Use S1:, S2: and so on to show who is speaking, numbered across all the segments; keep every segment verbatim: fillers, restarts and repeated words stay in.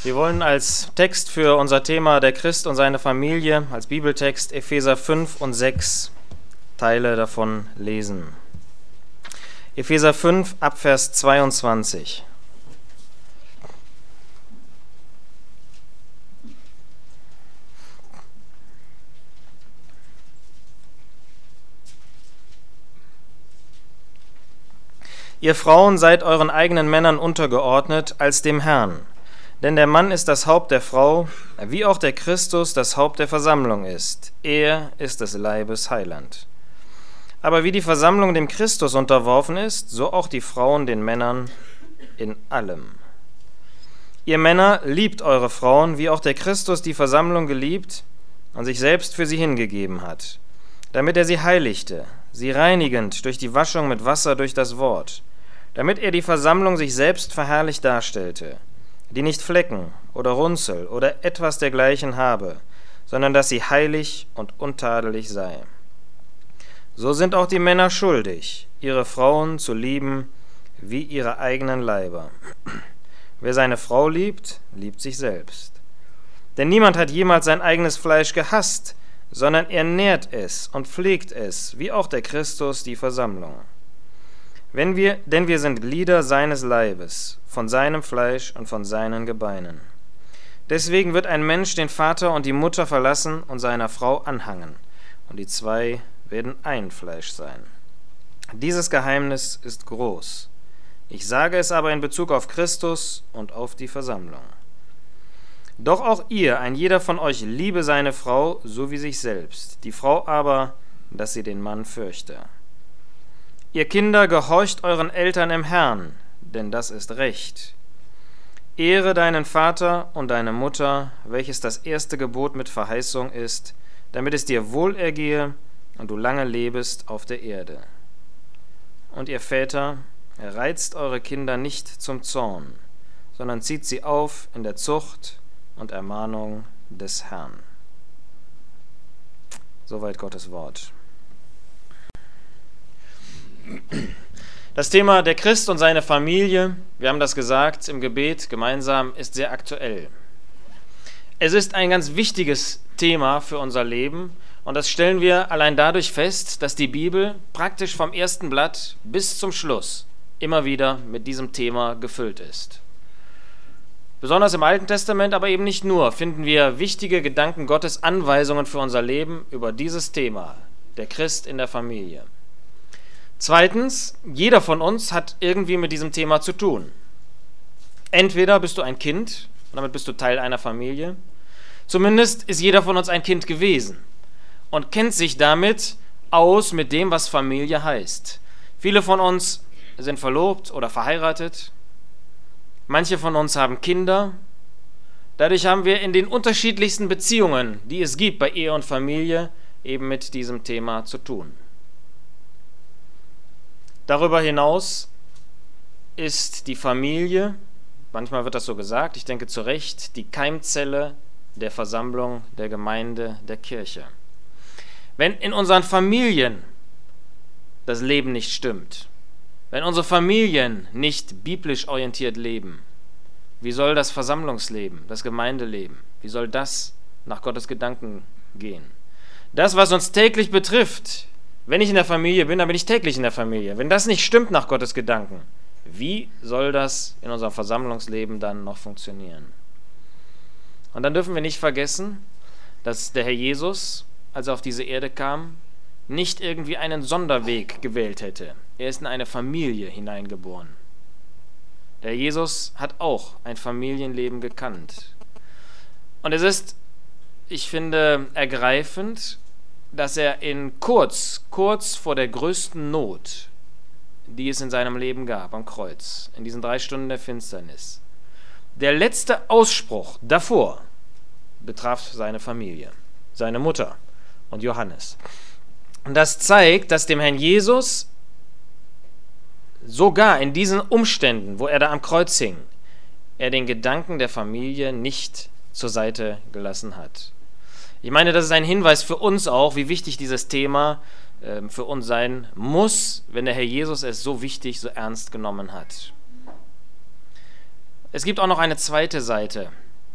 S1: Wir wollen als Text für unser Thema der Christ und seine Familie, als Bibeltext Epheser fünf und sechs Teile davon lesen. Epheser fünf, Abvers zweiundzwanzig. Ihr Frauen seid euren eigenen Männern untergeordnet als dem Herrn. Denn der Mann ist das Haupt der Frau, wie auch der Christus das Haupt der Versammlung ist. Er ist des Leibes Heiland. Aber wie die Versammlung dem Christus unterworfen ist, so auch die Frauen den Männern in allem. Ihr Männer, liebt eure Frauen, wie auch der Christus die Versammlung geliebt und sich selbst für sie hingegeben hat, damit er sie heiligte, sie reinigend durch die Waschung mit Wasser durch das Wort, damit er die Versammlung sich selbst verherrlicht darstellte, die nicht Flecken oder Runzel oder etwas dergleichen habe, sondern dass sie heilig und untadelig sei. So sind auch die Männer schuldig, ihre Frauen zu lieben wie ihre eigenen Leiber. Wer seine Frau liebt, liebt sich selbst. Denn niemand hat jemals sein eigenes Fleisch gehasst, sondern er nährt es und pflegt es, wie auch der Christus die Versammlung. Wenn wir, denn wir sind Glieder seines Leibes, von seinem Fleisch und von seinen Gebeinen. Deswegen wird ein Mensch den Vater und die Mutter verlassen und seiner Frau anhangen, und die zwei werden ein Fleisch sein. Dieses Geheimnis ist groß. Ich sage es aber in Bezug auf Christus und auf die Versammlung. Doch auch ihr, ein jeder von euch, liebe seine Frau, so wie sich selbst, die Frau aber, dass sie den Mann fürchte. Ihr Kinder, gehorcht euren Eltern im Herrn, denn das ist Recht. Ehre deinen Vater und deine Mutter, welches das erste Gebot mit Verheißung ist, damit es dir wohl ergehe und du lange lebest auf der Erde. Und ihr Väter, reizt eure Kinder nicht zum Zorn, sondern zieht sie auf in der Zucht und Ermahnung des Herrn. Soweit Gottes Wort. Das Thema der Christ und seine Familie, wir haben das gesagt im Gebet gemeinsam, ist sehr aktuell. Es ist ein ganz wichtiges Thema für unser Leben und das stellen wir allein dadurch fest, dass die Bibel praktisch vom ersten Blatt bis zum Schluss immer wieder mit diesem Thema gefüllt ist. Besonders im Alten Testament, aber eben nicht nur, finden wir wichtige Gedanken Gottes, Anweisungen für unser Leben über dieses Thema, der Christ in der Familie. Zweitens, jeder von uns hat irgendwie mit diesem Thema zu tun. Entweder bist du ein Kind, und damit bist du Teil einer Familie. Zumindest ist jeder von uns ein Kind gewesen und kennt sich damit aus mit dem, was Familie heißt. Viele von uns sind verlobt oder verheiratet. Manche von uns haben Kinder. Dadurch haben wir in den unterschiedlichsten Beziehungen, die es gibt bei Ehe und Familie, eben mit diesem Thema zu tun. Darüber hinaus ist die Familie, manchmal wird das so gesagt, ich denke zu Recht, die Keimzelle der Versammlung, der Gemeinde, der Kirche. Wenn in unseren Familien das Leben nicht stimmt, wenn unsere Familien nicht biblisch orientiert leben, wie soll das Versammlungsleben, das Gemeindeleben, wie soll das nach Gottes Gedanken gehen? Das, was uns täglich betrifft, wenn ich in der Familie bin, dann bin ich täglich in der Familie. Wenn das nicht stimmt nach Gottes Gedanken, wie soll das in unserem Versammlungsleben dann noch funktionieren? Und dann dürfen wir nicht vergessen, dass der Herr Jesus, als er auf diese Erde kam, nicht irgendwie einen Sonderweg gewählt hätte. Er ist in eine Familie hineingeboren. Der Herr Jesus hat auch ein Familienleben gekannt. Und es ist, ich finde, ergreifend, dass er in kurz, kurz vor der größten Not, die es in seinem Leben gab, am Kreuz, in diesen drei Stunden der Finsternis, der letzte Ausspruch davor betraf seine Familie, seine Mutter und Johannes. Und das zeigt, dass dem Herrn Jesus sogar in diesen Umständen, wo er da am Kreuz hing, er den Gedanken der Familie nicht zur Seite gelassen hat. Ich meine, das ist ein Hinweis für uns auch, wie wichtig dieses Thema äh, für uns sein muss, wenn der Herr Jesus es so wichtig, so ernst genommen hat. Es gibt auch noch eine zweite Seite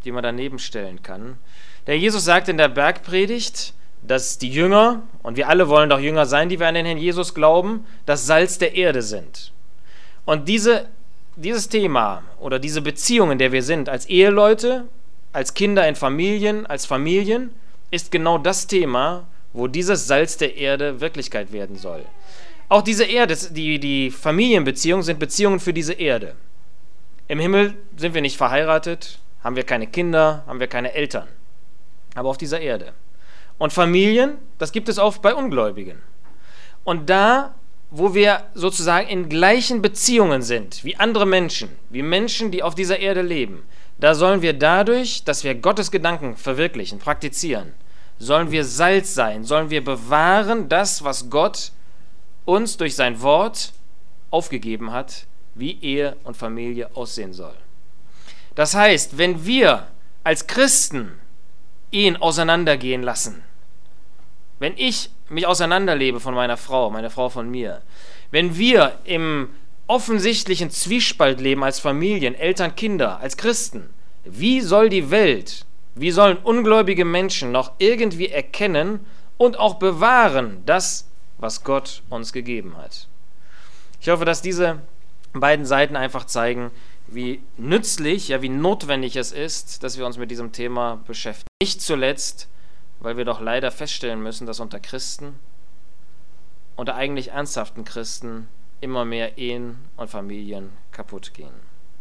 S1: die man daneben stellen kann. Der Jesus sagt in der Bergpredigt, dass die Jünger, und wir alle wollen doch Jünger sein, die wir an den Herrn Jesus glauben, das Salz der Erde sind. Und diese, dieses Thema oder diese Beziehung, in der wir sind, als Eheleute, als Kinder in Familien, als Familien, ist genau das Thema, wo dieses Salz der Erde Wirklichkeit werden soll. Auch diese Erde, die, die Familienbeziehungen sind Beziehungen für diese Erde. Im Himmel sind wir nicht verheiratet, haben wir keine Kinder, haben wir keine Eltern. Aber auf dieser Erde. Und Familien, das gibt es auch bei Ungläubigen. Und da, wo wir sozusagen in gleichen Beziehungen sind, wie andere Menschen, wie Menschen, die auf dieser Erde leben, da sollen wir dadurch, dass wir Gottes Gedanken verwirklichen, praktizieren, sollen wir Salz sein, sollen wir bewahren das, was Gott uns durch sein Wort aufgegeben hat, wie Ehe und Familie aussehen soll. Das heißt, wenn wir als Christen Ehen auseinandergehen lassen, wenn ich mich auseinanderlebe von meiner Frau, meine Frau von mir, wenn wir im offensichtlichen Zwiespalt leben als Familien, Eltern, Kinder, als Christen, wie soll die Welt, wie sollen ungläubige Menschen noch irgendwie erkennen und auch bewahren das, was Gott uns gegeben hat? Ich hoffe, dass diese beiden Seiten einfach zeigen, wie nützlich, ja wie notwendig es ist, dass wir uns mit diesem Thema beschäftigen. Nicht zuletzt, weil wir doch leider feststellen müssen, dass unter Christen, unter eigentlich ernsthaften Christen, immer mehr Ehen und Familien kaputt gehen.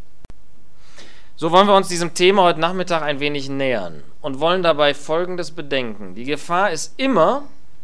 S1: So wollen wir uns diesem Thema heute Nachmittag ein wenig nähern und wollen dabei Folgendes bedenken. Die Gefahr ist immer,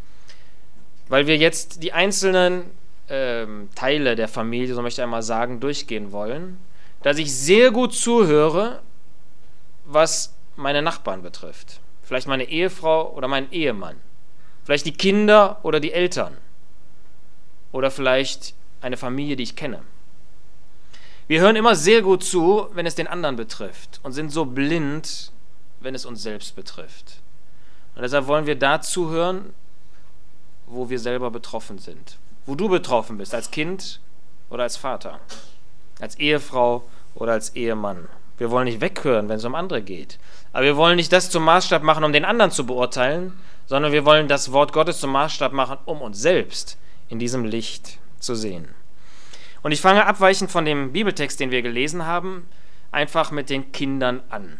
S1: weil wir jetzt die einzelnen ähm, Teile der Familie, so möchte ich einmal sagen, durchgehen wollen, dass ich sehr gut zuhöre, was meine Nachbarn betrifft. Vielleicht meine Ehefrau oder meinen Ehemann. Vielleicht die Kinder oder die Eltern. Oder vielleicht eine Familie, die ich kenne. Wir hören immer sehr gut zu, wenn es den anderen betrifft und sind so blind, wenn es uns selbst betrifft. Und deshalb wollen wir da zuhören, wo wir selber betroffen sind. Wo du betroffen bist, als Kind oder als Vater, als Ehefrau oder als Ehemann. Wir wollen nicht weghören, wenn es um andere geht. Aber wir wollen nicht das zum Maßstab machen, um den anderen zu beurteilen, sondern wir wollen das Wort Gottes zum Maßstab machen, um uns selbst in diesem Licht zu sehen. Und ich fange abweichend von dem Bibeltext, den wir gelesen haben, einfach mit den Kindern an.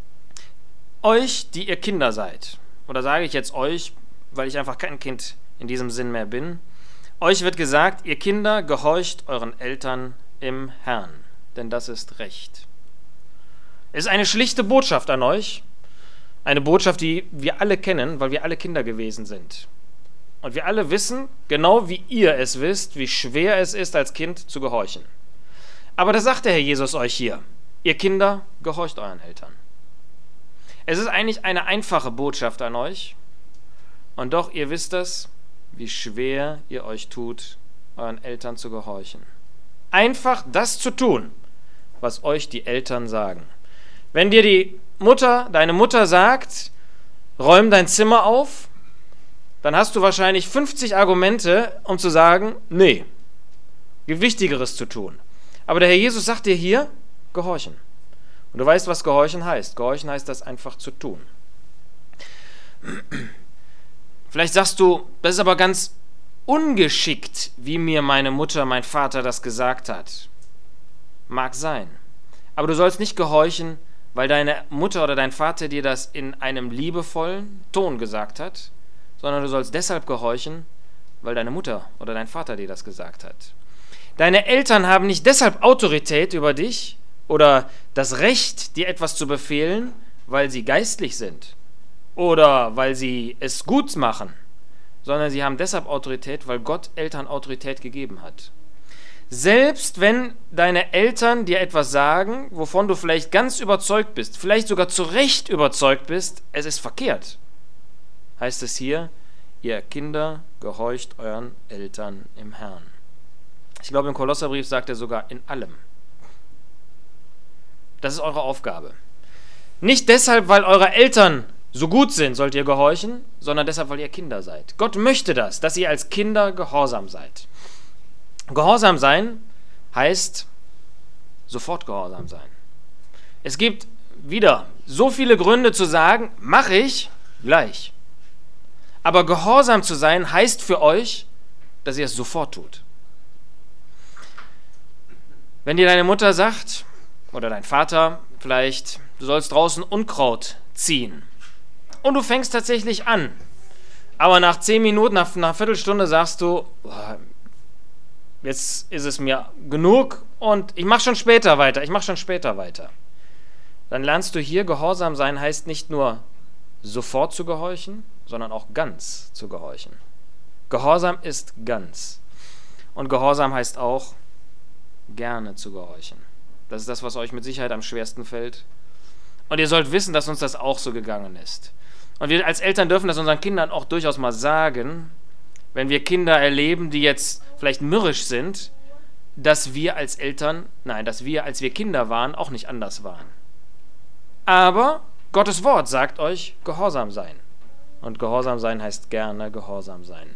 S1: Euch, die ihr Kinder seid, oder sage ich jetzt euch, weil ich einfach kein Kind in diesem Sinn mehr bin, euch wird gesagt, ihr Kinder, gehorcht euren Eltern im Herrn, denn das ist Recht. Es ist eine schlichte Botschaft an euch, eine Botschaft, die wir alle kennen, weil wir alle Kinder gewesen sind. Und wir alle wissen, genau wie ihr es wisst, wie schwer es ist, als Kind zu gehorchen. Aber das sagt der Herr Jesus euch hier. Ihr Kinder, gehorcht euren Eltern. Es ist eigentlich eine einfache Botschaft an euch. Und doch, ihr wisst es, wie schwer ihr euch tut, euren Eltern zu gehorchen. Einfach das zu tun, was euch die Eltern sagen. Wenn dir die Mutter, deine Mutter sagt, räum dein Zimmer auf, dann hast du wahrscheinlich fünfzig Argumente, um zu sagen, nee, gibt Wichtigeres zu tun. Aber der Herr Jesus sagt dir hier, gehorchen. Und du weißt, was gehorchen heißt. Gehorchen heißt das einfach zu tun. Vielleicht sagst du, das ist aber ganz ungeschickt, wie mir meine Mutter, mein Vater das gesagt hat. Mag sein. Aber du sollst nicht gehorchen, weil deine Mutter oder dein Vater dir das in einem liebevollen Ton gesagt hat, sondern du sollst deshalb gehorchen, weil deine Mutter oder dein Vater dir das gesagt hat. Deine Eltern haben nicht deshalb Autorität über dich oder das Recht, dir etwas zu befehlen, weil sie geistlich sind oder weil sie es gut machen, sondern sie haben deshalb Autorität, weil Gott Eltern Autorität gegeben hat. Selbst wenn deine Eltern dir etwas sagen, wovon du vielleicht ganz überzeugt bist, vielleicht sogar zu Recht überzeugt bist, es ist verkehrt, heißt es hier, ihr Kinder, gehorcht euren Eltern im Herrn. Ich glaube, im Kolosserbrief sagt er sogar in allem. Das ist eure Aufgabe. Nicht deshalb, weil eure Eltern so gut sind, sollt ihr gehorchen, sondern deshalb, weil ihr Kinder seid. Gott möchte das, dass ihr als Kinder gehorsam seid. Gehorsam sein heißt sofort gehorsam sein. Es gibt wieder so viele Gründe zu sagen, mache ich gleich. Aber gehorsam zu sein heißt für euch, dass ihr es sofort tut. Wenn dir deine Mutter sagt, oder dein Vater vielleicht, du sollst draußen Unkraut ziehen und du fängst tatsächlich an, aber nach zehn Minuten, nach, nach einer Viertelstunde sagst du, boah, jetzt ist es mir genug und ich mache schon später weiter, ich mache schon später weiter. Dann lernst du hier, gehorsam sein heißt nicht nur sofort zu gehorchen, sondern auch ganz zu gehorchen. Gehorsam ist ganz. Und Gehorsam heißt auch, gerne zu gehorchen. Das ist das, was euch mit Sicherheit am schwersten fällt. Und ihr sollt wissen, dass uns das auch so gegangen ist. Und wir als Eltern dürfen das unseren Kindern auch durchaus mal sagen, wenn wir Kinder erleben, die jetzt vielleicht mürrisch sind, dass wir als Eltern, nein, dass wir, als wir Kinder waren, auch nicht anders waren. Aber Gottes Wort sagt euch, gehorsam sein. Und gehorsam sein heißt gerne gehorsam sein.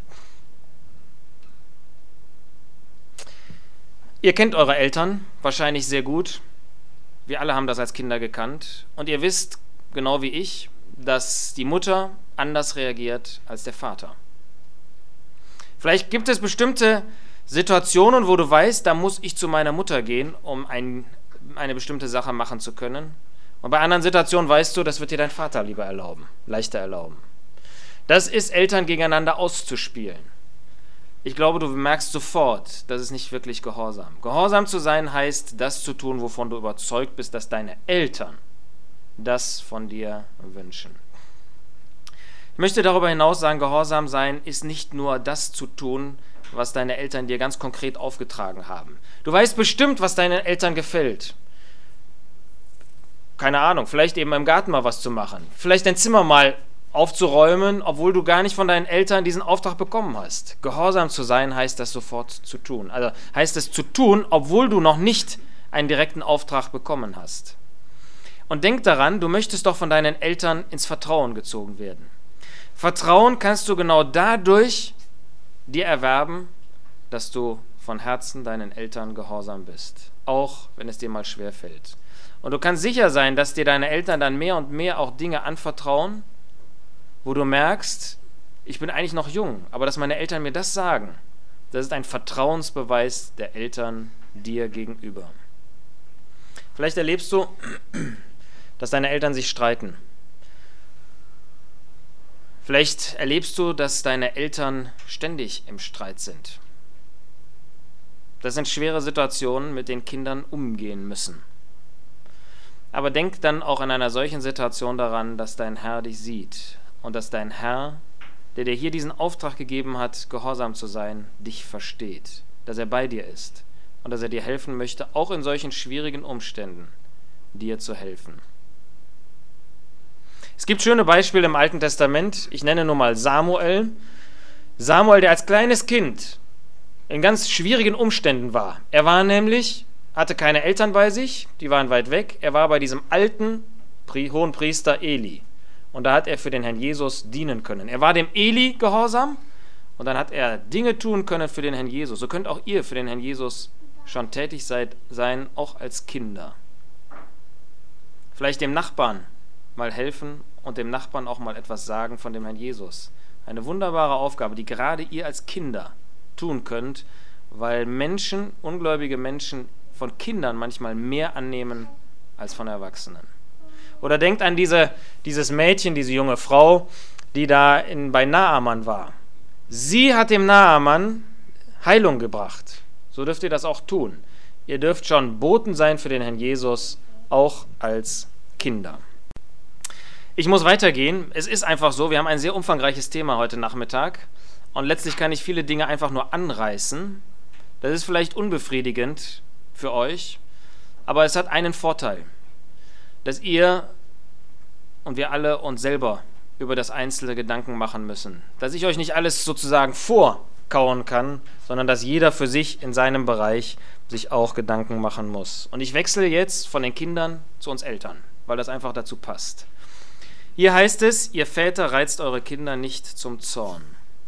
S1: Ihr kennt eure Eltern wahrscheinlich sehr gut. Wir alle haben das als Kinder gekannt. Und ihr wisst, genau wie ich, dass die Mutter anders reagiert als der Vater. Vielleicht gibt es bestimmte Situationen, wo du weißt, da muss ich zu meiner Mutter gehen, um ein, eine bestimmte Sache machen zu können. Und bei anderen Situationen weißt du, das wird dir dein Vater lieber erlauben, leichter erlauben. Das ist Eltern gegeneinander auszuspielen. Ich glaube, du merkst sofort, das ist nicht wirklich Gehorsam. Gehorsam zu sein heißt, das zu tun, wovon du überzeugt bist, dass deine Eltern das von dir wünschen. Ich möchte darüber hinaus sagen, Gehorsam sein ist nicht nur das zu tun, was deine Eltern dir ganz konkret aufgetragen haben. Du weißt bestimmt, was deinen Eltern gefällt. Keine Ahnung, vielleicht eben im Garten mal was zu machen. Vielleicht dein Zimmer mal aufzuräumen, obwohl du gar nicht von deinen Eltern diesen Auftrag bekommen hast. Gehorsam zu sein heißt das sofort zu tun. Also heißt es zu tun, obwohl du noch nicht einen direkten Auftrag bekommen hast. Und denk daran, du möchtest doch von deinen Eltern ins Vertrauen gezogen werden. Vertrauen kannst du genau dadurch dir erwerben, dass du von Herzen deinen Eltern gehorsam bist, auch wenn es dir mal schwer fällt. Und du kannst sicher sein, dass dir deine Eltern dann mehr und mehr auch Dinge anvertrauen, wo du merkst, ich bin eigentlich noch jung, aber dass meine Eltern mir das sagen, das ist ein Vertrauensbeweis der Eltern dir gegenüber. Vielleicht erlebst du, dass deine Eltern sich streiten. Vielleicht erlebst du, dass deine Eltern ständig im Streit sind. Das sind schwere Situationen, mit denen Kindern umgehen müssen. Aber denk dann auch in einer solchen Situation daran, dass dein Herr dich sieht und dass dein Herr, der dir hier diesen Auftrag gegeben hat, gehorsam zu sein, dich versteht, dass er bei dir ist und dass er dir helfen möchte, auch in solchen schwierigen Umständen dir zu helfen. Es gibt schöne Beispiele im Alten Testament. Ich nenne nur mal Samuel. Samuel, der als kleines Kind in ganz schwierigen Umständen war. Er war nämlich, hatte keine Eltern bei sich, die waren weit weg. Er war bei diesem alten hohen Priester Eli. Und da hat er für den Herrn Jesus dienen können. Er war dem Eli gehorsam und dann hat er Dinge tun können für den Herrn Jesus. So könnt auch ihr für den Herrn Jesus schon tätig seid, sein, auch als Kinder. Vielleicht dem Nachbarn mal helfen und dem Nachbarn auch mal etwas sagen von dem Herrn Jesus. Eine wunderbare Aufgabe, die gerade ihr als Kinder tun könnt, weil Menschen, ungläubige Menschen, von Kindern manchmal mehr annehmen als von Erwachsenen. Oder denkt an diese, dieses Mädchen, diese junge Frau, die da in, bei Naaman war. Sie hat dem Naaman Heilung gebracht. So dürft ihr das auch tun. Ihr dürft schon Boten sein für den Herrn Jesus, auch als Kinder. Ich muss weitergehen. Es ist einfach so, wir haben ein sehr umfangreiches Thema heute Nachmittag und letztlich kann ich viele Dinge einfach nur anreißen. Das ist vielleicht unbefriedigend für euch, aber es hat einen Vorteil, dass ihr und wir alle uns selber über das einzelne Gedanken machen müssen. Dass ich euch nicht alles sozusagen vorkauen kann, sondern dass jeder für sich in seinem Bereich sich auch Gedanken machen muss. Und ich wechsle jetzt von den Kindern zu uns Eltern, weil das einfach dazu passt. Hier heißt es, ihr Väter reizt eure Kinder nicht zum Zorn.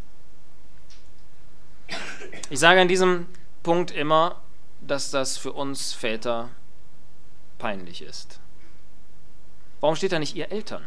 S1: Ich sage an diesem Punkt immer, dass das für uns Väter peinlich ist. Warum steht da nicht ihr Eltern?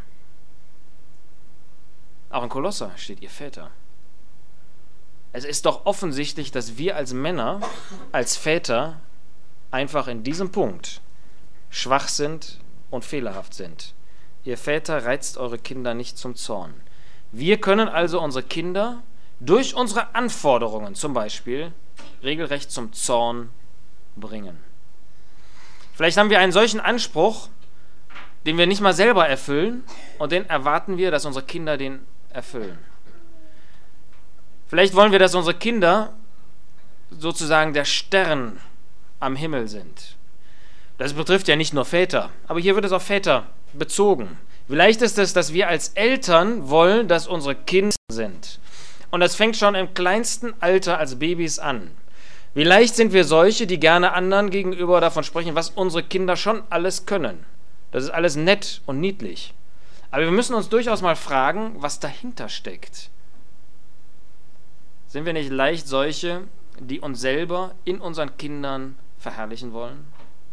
S1: Auch in Kolosser steht ihr Väter. Es ist doch offensichtlich, dass wir als Männer, als Väter, einfach in diesem Punkt schwach sind und fehlerhaft sind. Ihr Väter, reizt eure Kinder nicht zum Zorn. Wir können also unsere Kinder durch unsere Anforderungen zum Beispiel regelrecht zum Zorn bringen. Vielleicht haben wir einen solchen Anspruch, den wir nicht mal selber erfüllen, und den erwarten wir, dass unsere Kinder den erfüllen. Vielleicht wollen wir, dass unsere Kinder sozusagen der Stern am Himmel sind. Das betrifft ja nicht nur Väter, aber hier wird es auf Väter bezogen. Vielleicht ist es, dass wir als Eltern wollen, dass unsere Kinder sind. Und das fängt schon im kleinsten Alter als Babys an. Vielleicht sind wir solche, die gerne anderen gegenüber davon sprechen, was unsere Kinder schon alles können. Das ist alles nett und niedlich. Aber wir müssen uns durchaus mal fragen, was dahinter steckt. Sind wir nicht leicht solche, die uns selber in unseren Kindern verherrlichen wollen?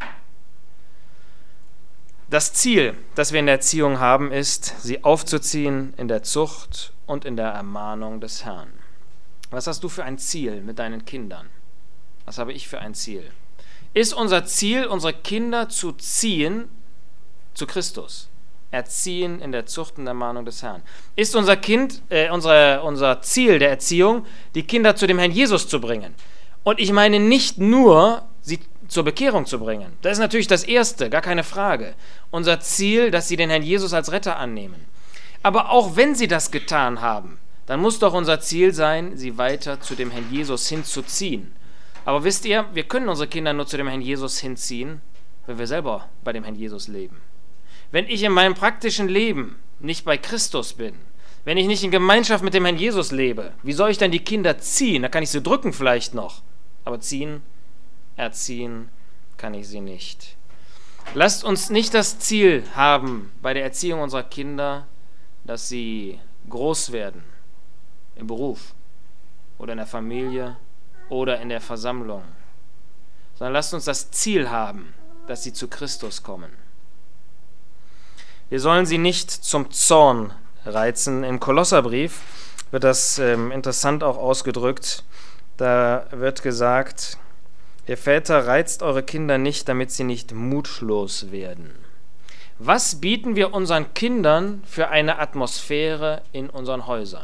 S1: Das Ziel, das wir in der Erziehung haben, ist, sie aufzuziehen in der Zucht und in der Ermahnung des Herrn. Was hast du für ein Ziel mit deinen Kindern? Was habe ich für ein Ziel? Ist unser Ziel, unsere Kinder zu ziehen zu Christus? Erziehen in der Zucht und Ermahnung des Herrn. Ist unser Kind, äh, unsere, unser Ziel der Erziehung, die Kinder zu dem Herrn Jesus zu bringen? Und ich meine nicht nur, sie zur Bekehrung zu bringen. Das ist natürlich das Erste, gar keine Frage. Unser Ziel, dass sie den Herrn Jesus als Retter annehmen. Aber auch wenn sie das getan haben, dann muss doch unser Ziel sein, sie weiter zu dem Herrn Jesus hinzuziehen. Aber wisst ihr, wir können unsere Kinder nur zu dem Herrn Jesus hinziehen, wenn wir selber bei dem Herrn Jesus leben. Wenn ich in meinem praktischen Leben nicht bei Christus bin, wenn ich nicht in Gemeinschaft mit dem Herrn Jesus lebe, wie soll ich dann die Kinder ziehen? Da kann ich sie drücken vielleicht noch, aber ziehen, erziehen kann ich sie nicht. Lasst uns nicht das Ziel haben bei der Erziehung unserer Kinder, dass sie groß werden im Beruf oder in der Familie oder in der Versammlung, sondern lasst uns das Ziel haben, dass sie zu Christus kommen. Wir sollen sie nicht zum Zorn reizen. Im Kolosserbrief wird das ähm, interessant auch ausgedrückt. Da wird gesagt, ihr Väter, reizt eure Kinder nicht, damit sie nicht mutlos werden. Was bieten wir unseren Kindern für eine Atmosphäre in unseren Häusern?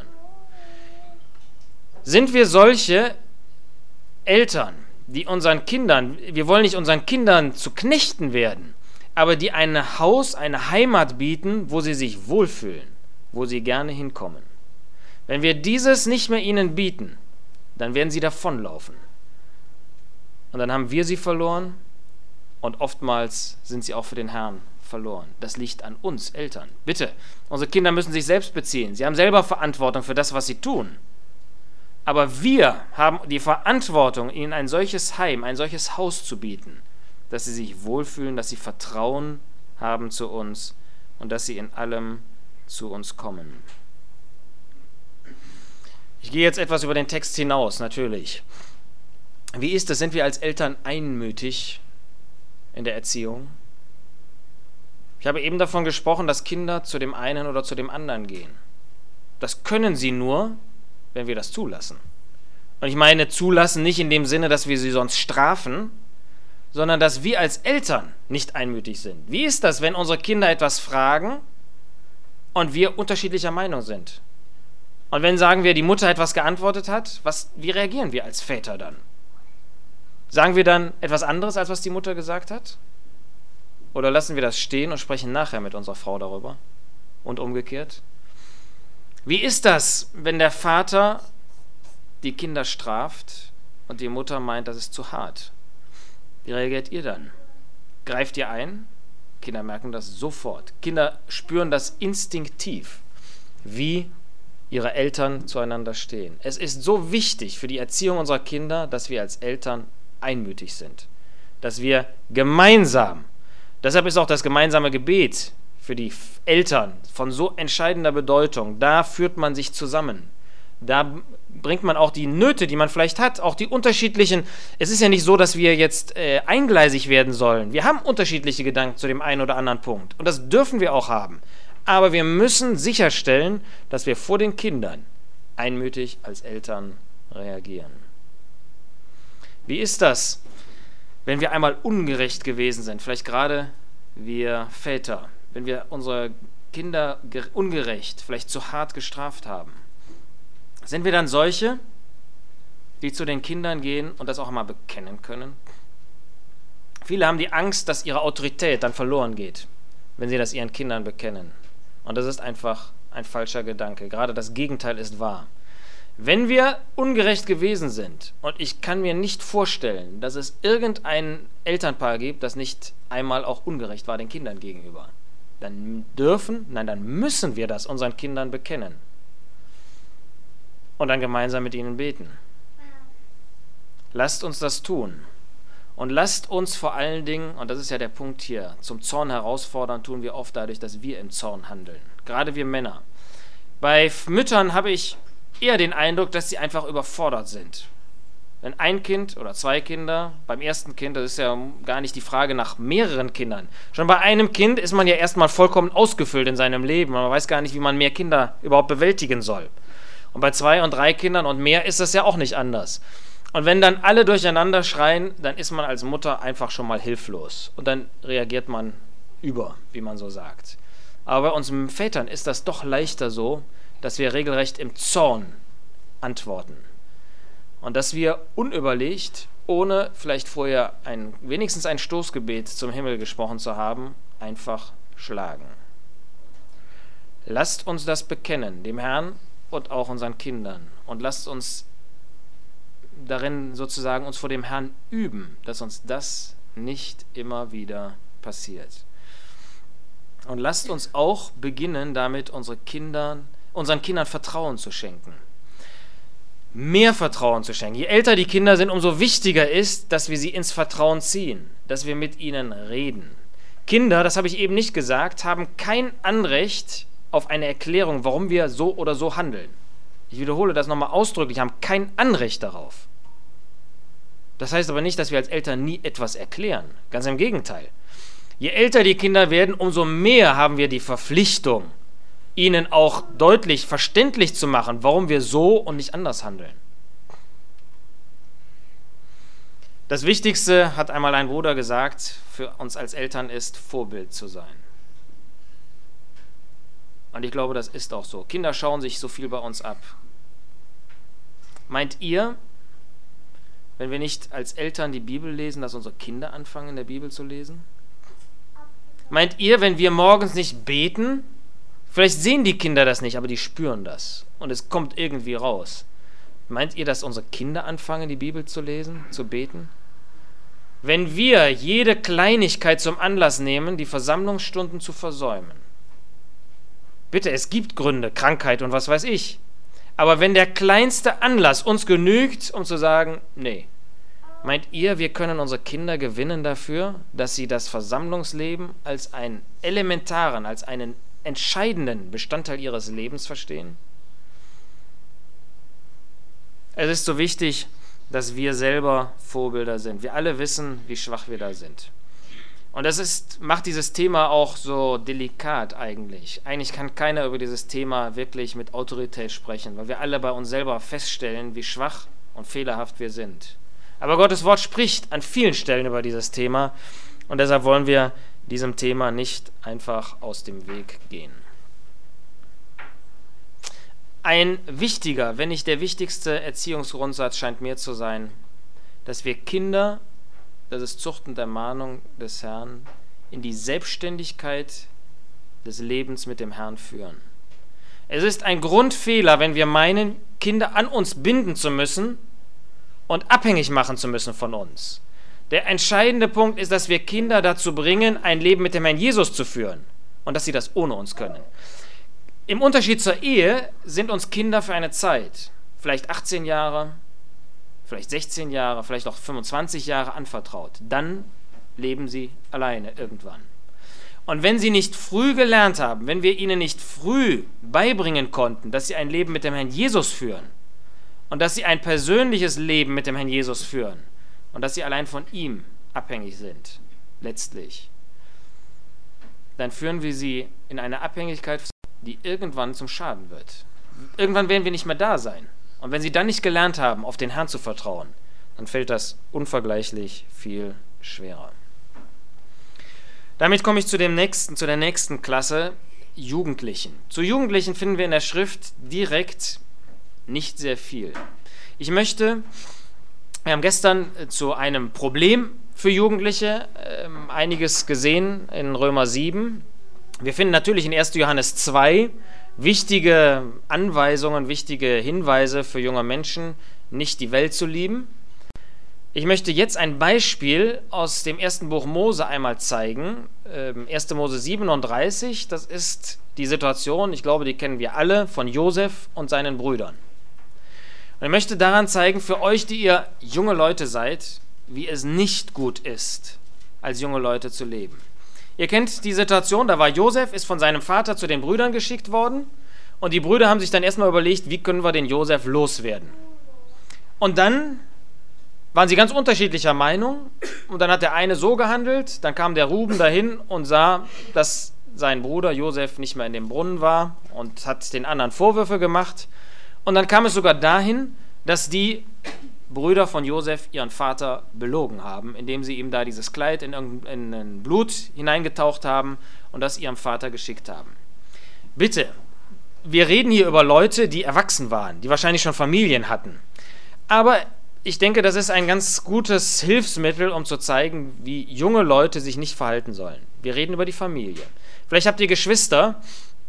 S1: Sind wir solche Eltern, die unseren Kindern, wir wollen nicht unseren Kindern zu Knechten werden, aber die ein Haus, eine Heimat bieten, wo sie sich wohlfühlen, wo sie gerne hinkommen. Wenn wir dieses nicht mehr ihnen bieten, dann werden sie davonlaufen. Und dann haben wir sie verloren und oftmals sind sie auch für den Herrn verloren. Das liegt an uns Eltern. Bitte, unsere Kinder müssen sich selbst beziehen. Sie haben selber Verantwortung für das, was sie tun. Aber wir haben die Verantwortung, ihnen ein solches Heim, ein solches Haus zu bieten, dass sie sich wohlfühlen, dass sie Vertrauen haben zu uns und dass sie in allem zu uns kommen. Ich gehe jetzt etwas über den Text hinaus, natürlich. Wie ist es? Sind wir als Eltern einmütig in der Erziehung? Ich habe eben davon gesprochen, dass Kinder zu dem einen oder zu dem anderen gehen. Das können sie nur, wenn wir das zulassen. Und ich meine zulassen nicht in dem Sinne, dass wir sie sonst strafen, sondern dass wir als Eltern nicht einmütig sind. Wie ist das, wenn unsere Kinder etwas fragen und wir unterschiedlicher Meinung sind? Und wenn, sagen wir, die Mutter etwas geantwortet hat, was, wie reagieren wir als Väter dann? Sagen wir dann etwas anderes, als was die Mutter gesagt hat? Oder lassen wir das stehen und sprechen nachher mit unserer Frau darüber? Und umgekehrt? Wie ist das, wenn der Vater die Kinder straft und die Mutter meint, das ist zu hart? Wie reagiert ihr dann? Greift ihr ein? Kinder merken das sofort. Kinder spüren das instinktiv, wie ihre Eltern zueinander stehen. Es ist so wichtig für die Erziehung unserer Kinder, dass wir als Eltern einmütig sind. Dass wir gemeinsam, deshalb ist auch das gemeinsame Gebet für die Eltern von so entscheidender Bedeutung. Da führt man sich zusammen. Da bringt man auch die Nöte, die man vielleicht hat, auch die unterschiedlichen. Es ist ja nicht so, dass wir jetzt äh, eingleisig werden sollen. Wir haben unterschiedliche Gedanken zu dem einen oder anderen Punkt. Und das dürfen wir auch haben. Aber wir müssen sicherstellen, dass wir vor den Kindern einmütig als Eltern reagieren. Wie ist das, wenn wir einmal ungerecht gewesen sind? Vielleicht gerade wir Väter, wenn wir unsere Kinder ungerecht, vielleicht zu hart gestraft haben. Sind wir dann solche, die zu den Kindern gehen und das auch mal bekennen können? Viele haben die Angst, dass ihre Autorität dann verloren geht, wenn sie das ihren Kindern bekennen. Und das ist einfach ein falscher Gedanke. Gerade das Gegenteil ist wahr. Wenn wir ungerecht gewesen sind, und ich kann mir nicht vorstellen, dass es irgendein Elternpaar gibt, das nicht einmal auch ungerecht war den Kindern gegenüber, dann dürfen, nein, dann müssen wir das unseren Kindern bekennen. Und dann gemeinsam mit ihnen beten. Lasst uns das tun. Und lasst uns vor allen Dingen, und das ist ja der Punkt hier, zum Zorn herausfordern tun wir oft dadurch, dass wir im Zorn handeln. Gerade wir Männer. Bei Müttern habe ich eher den Eindruck, dass sie einfach überfordert sind. Wenn ein Kind oder zwei Kinder, beim ersten Kind, das ist ja gar nicht die Frage nach mehreren Kindern. Schon bei einem Kind ist man ja erstmal vollkommen ausgefüllt in seinem Leben. Man weiß gar nicht, wie man mehr Kinder überhaupt bewältigen soll. Und bei zwei und drei Kindern und mehr ist das ja auch nicht anders. Und wenn dann alle durcheinander schreien, dann ist man als Mutter einfach schon mal hilflos. Und dann reagiert man über, wie man so sagt. Aber bei uns Vätern ist das doch leichter so, dass wir regelrecht im Zorn antworten. Und dass wir unüberlegt, ohne vielleicht vorher ein, wenigstens ein Stoßgebet zum Himmel gesprochen zu haben, einfach schlagen. Lasst uns das bekennen, dem Herrn und auch unseren Kindern. Und lasst uns darin sozusagen uns vor dem Herrn üben, dass uns das nicht immer wieder passiert. Und lasst uns auch beginnen, damit unsere Kinder, unseren Kindern Vertrauen zu schenken. Mehr Vertrauen zu schenken. Je älter die Kinder sind, umso wichtiger ist, dass wir sie ins Vertrauen ziehen, dass wir mit ihnen reden. Kinder, das habe ich eben nicht gesagt, haben kein Anrecht auf eine Erklärung, warum wir so oder so handeln. Ich wiederhole das nochmal ausdrücklich, haben kein Anrecht darauf. Das heißt aber nicht, dass wir als Eltern nie etwas erklären. Ganz im Gegenteil. Je älter die Kinder werden, umso mehr haben wir die Verpflichtung, ihnen auch deutlich verständlich zu machen, warum wir so und nicht anders handeln. Das Wichtigste, hat einmal ein Bruder gesagt, für uns als Eltern ist, Vorbild zu sein. Und ich glaube, das ist auch so. Kinder schauen sich so viel bei uns ab. Meint ihr, wenn wir nicht als Eltern die Bibel lesen, dass unsere Kinder anfangen, in der Bibel zu lesen? Meint ihr, wenn wir morgens nicht beten, vielleicht sehen die Kinder das nicht, aber die spüren das und es kommt irgendwie raus. Meint ihr, dass unsere Kinder anfangen, die Bibel zu lesen, zu beten? Wenn wir jede Kleinigkeit zum Anlass nehmen, die Versammlungsstunden zu versäumen. Bitte, es gibt Gründe, Krankheit und was weiß ich. Aber wenn der kleinste Anlass uns genügt, um zu sagen, nee, meint ihr, wir können unsere Kinder gewinnen dafür, dass sie das Versammlungsleben als einen elementaren, als einen entscheidenden Bestandteil ihres Lebens verstehen? Es ist so wichtig, dass wir selber Vorbilder sind. Wir alle wissen, wie schwach wir da sind. Und das ist, macht dieses Thema auch so delikat eigentlich. Eigentlich kann keiner über dieses Thema wirklich mit Autorität sprechen, weil wir alle bei uns selber feststellen, wie schwach und fehlerhaft wir sind. Aber Gottes Wort spricht an vielen Stellen über dieses Thema und deshalb wollen wir diesem Thema nicht einfach aus dem Weg gehen. Ein wichtiger, wenn nicht der wichtigste Erziehungsgrundsatz scheint mir zu sein, dass wir Kinder, das ist Zucht und Ermahnung des Herrn, in die Selbstständigkeit des Lebens mit dem Herrn führen. Es ist ein Grundfehler, wenn wir meinen, Kinder an uns binden zu müssen und abhängig machen zu müssen von uns. Der entscheidende Punkt ist, dass wir Kinder dazu bringen, ein Leben mit dem Herrn Jesus zu führen und dass sie das ohne uns können. Im Unterschied zur Ehe sind uns Kinder für eine Zeit, vielleicht achtzehn Jahre, vielleicht sechzehn Jahre, vielleicht auch fünfundzwanzig Jahre anvertraut. Dann leben sie alleine irgendwann. Und wenn sie nicht früh gelernt haben, wenn wir ihnen nicht früh beibringen konnten, dass sie ein Leben mit dem Herrn Jesus führen und dass sie ein persönliches Leben mit dem Herrn Jesus führen und dass sie allein von ihm abhängig sind, letztlich, dann führen wir sie in eine Abhängigkeit, die irgendwann zum Schaden wird. Irgendwann werden wir nicht mehr da sein. Und wenn sie dann nicht gelernt haben, auf den Herrn zu vertrauen, dann fällt das unvergleichlich viel schwerer. Damit komme ich zu dem nächsten, zu der nächsten Klasse, Jugendlichen. Zu Jugendlichen finden wir in der Schrift direkt nicht sehr viel. Ich möchte, wir haben gestern zu einem Problem für Jugendliche äh, einiges gesehen in Römer sieben. Wir finden natürlich in erster Johannes zwei wichtige Anweisungen, wichtige Hinweise für junge Menschen, nicht die Welt zu lieben. Ich möchte jetzt ein Beispiel aus dem ersten Buch Mose einmal zeigen, erster Mose siebenunddreißig, das ist die Situation, ich glaube, die kennen wir alle, von Josef und seinen Brüdern. Und ich möchte daran zeigen, für euch, die ihr junge Leute seid, wie es nicht gut ist, als junge Leute zu leben. Ihr kennt die Situation, da war Josef, ist von seinem Vater zu den Brüdern geschickt worden und die Brüder haben sich dann erstmal überlegt, wie können wir den Josef loswerden. Und dann waren sie ganz unterschiedlicher Meinung und dann hat der eine so gehandelt, dann kam der Ruben dahin und sah, dass sein Bruder Josef nicht mehr in dem Brunnen war und hat den anderen Vorwürfe gemacht und dann kam es sogar dahin, dass die Brüder von Josef ihren Vater belogen haben, indem sie ihm da dieses Kleid in, in, in Blut hineingetaucht haben und das ihrem Vater geschickt haben. Bitte, wir reden hier über Leute, die erwachsen waren, die wahrscheinlich schon Familien hatten. Aber ich denke, das ist ein ganz gutes Hilfsmittel, um zu zeigen, wie junge Leute sich nicht verhalten sollen. Wir reden über die Familie. Vielleicht habt ihr Geschwister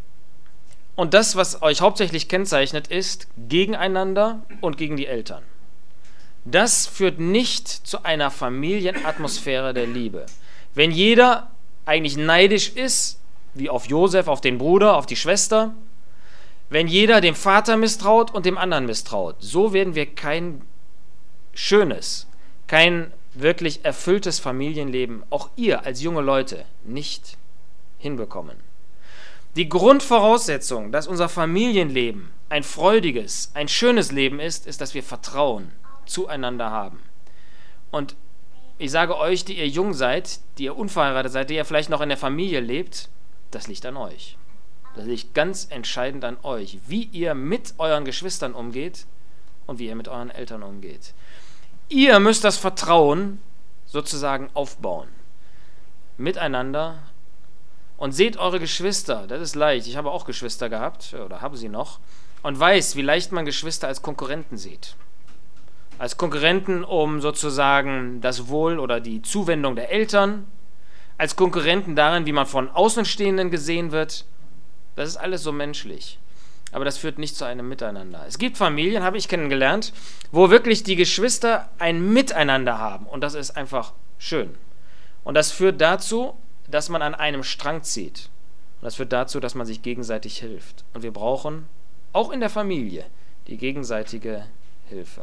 S1: und das, was euch hauptsächlich kennzeichnet, ist gegeneinander und gegen die Eltern. Das führt nicht zu einer Familienatmosphäre der Liebe. Wenn jeder eigentlich neidisch ist, wie auf Josef, auf den Bruder, auf die Schwester, wenn jeder dem Vater misstraut und dem anderen misstraut, so werden wir kein schönes, kein wirklich erfülltes Familienleben, auch ihr als junge Leute, nicht hinbekommen. Die Grundvoraussetzung, dass unser Familienleben ein freudiges, ein schönes Leben ist, ist, dass wir Vertrauen zueinander haben. Und ich sage euch, die ihr jung seid, die ihr unverheiratet seid, die ihr vielleicht noch in der Familie lebt, das liegt an euch. Das liegt ganz entscheidend an euch, wie ihr mit euren Geschwistern umgeht und wie ihr mit euren Eltern umgeht. Ihr müsst das Vertrauen sozusagen aufbauen. Miteinander. Und seht eure Geschwister, das ist leicht. Ich habe auch Geschwister gehabt, oder habe sie noch, und weiß, wie leicht man Geschwister als Konkurrenten sieht. Als Konkurrenten um sozusagen das Wohl oder die Zuwendung der Eltern, als Konkurrenten darin, wie man von Außenstehenden gesehen wird. Das ist alles so menschlich. Aber das führt nicht zu einem Miteinander. Es gibt Familien, habe ich kennengelernt, wo wirklich die Geschwister ein Miteinander haben. Und das ist einfach schön. Und das führt dazu, dass man an einem Strang zieht. Und das führt dazu, dass man sich gegenseitig hilft. Und wir brauchen auch in der Familie die gegenseitige Hilfe.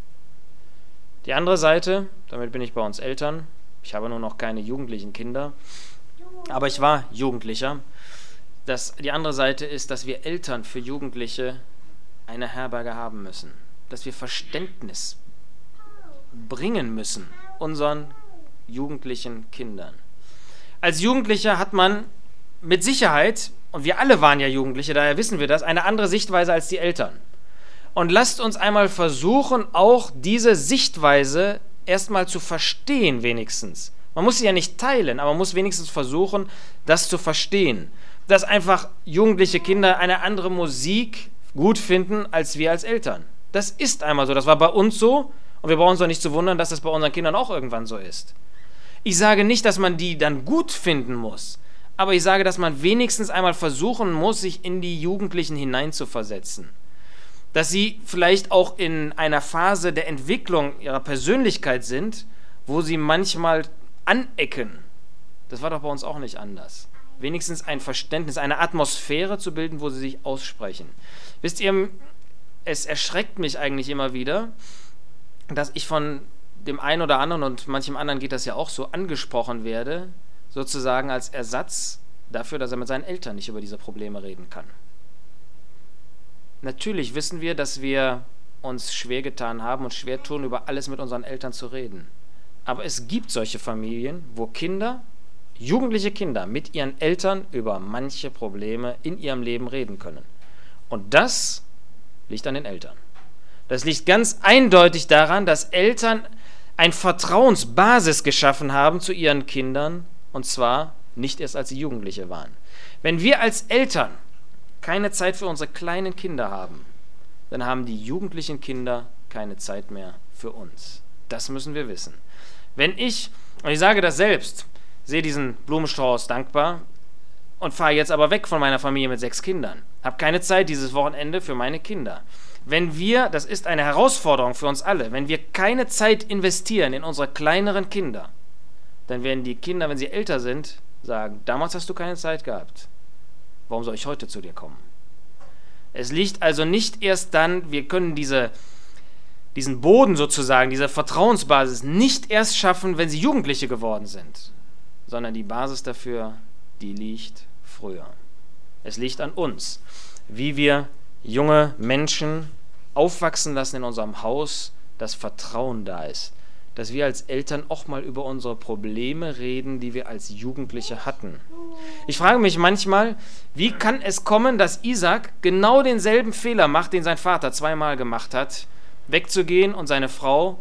S1: Die andere Seite, damit bin ich bei uns Eltern. Ich habe nur noch keine jugendlichen Kinder, aber ich war Jugendlicher. Das, die andere Seite ist, dass wir Eltern für Jugendliche eine Herberge haben müssen. Dass wir Verständnis bringen müssen unseren jugendlichen Kindern. Als Jugendlicher hat man mit Sicherheit, und wir alle waren ja Jugendliche, daher wissen wir das, eine andere Sichtweise als die Eltern. Und lasst uns einmal versuchen, auch diese Sichtweise erstmal zu verstehen wenigstens. Man muss sie ja nicht teilen, aber man muss wenigstens versuchen, das zu verstehen. Dass einfach jugendliche Kinder eine andere Musik gut finden als wir als Eltern. Das ist einmal so, das war bei uns so und wir brauchen uns doch nicht zu wundern, dass das bei unseren Kindern auch irgendwann so ist. Ich sage nicht, dass man die dann gut finden muss, aber ich sage, dass man wenigstens einmal versuchen muss, sich in die Jugendlichen hineinzuversetzen. Dass sie vielleicht auch in einer Phase der Entwicklung ihrer Persönlichkeit sind, wo sie manchmal anecken. Das war doch bei uns auch nicht anders. Wenigstens ein Verständnis, eine Atmosphäre zu bilden, wo sie sich aussprechen. Wisst ihr, es erschreckt mich eigentlich immer wieder, dass ich von dem einen oder anderen, und manchem anderen geht das ja auch so, angesprochen werde, sozusagen als Ersatz dafür, dass er mit seinen Eltern nicht über diese Probleme reden kann. Natürlich wissen wir, dass wir uns schwer getan haben und schwer tun, über alles mit unseren Eltern zu reden. Aber es gibt solche Familien, wo Kinder, jugendliche Kinder mit ihren Eltern über manche Probleme in ihrem Leben reden können. Und das liegt an den Eltern. Das liegt ganz eindeutig daran, dass Eltern eine Vertrauensbasis geschaffen haben zu ihren Kindern, und zwar nicht erst als sie Jugendliche waren. Wenn wir als Eltern keine Zeit für unsere kleinen Kinder haben, dann haben die jugendlichen Kinder keine Zeit mehr für uns. Das müssen wir wissen. Wenn ich, und ich sage das selbst, sehe diesen Blumenstrauß dankbar und fahre jetzt aber weg von meiner Familie mit sechs Kindern, habe keine Zeit dieses Wochenende für meine Kinder. Wenn wir, das ist eine Herausforderung für uns alle, wenn wir keine Zeit investieren in unsere kleineren Kinder, dann werden die Kinder, wenn sie älter sind, sagen, damals hast du keine Zeit gehabt. Warum soll ich heute zu dir kommen? Es liegt also nicht erst dann, wir können diese, diesen Boden sozusagen, diese Vertrauensbasis nicht erst schaffen, wenn sie Jugendliche geworden sind, sondern die Basis dafür, die liegt früher. Es liegt an uns, wie wir junge Menschen aufwachsen lassen in unserem Haus, dass Vertrauen da ist, dass wir als Eltern auch mal über unsere Probleme reden, die wir als Jugendliche hatten. Ich frage mich manchmal, wie kann es kommen, dass Isaac genau denselben Fehler macht, den sein Vater zweimal gemacht hat, wegzugehen und seine Frau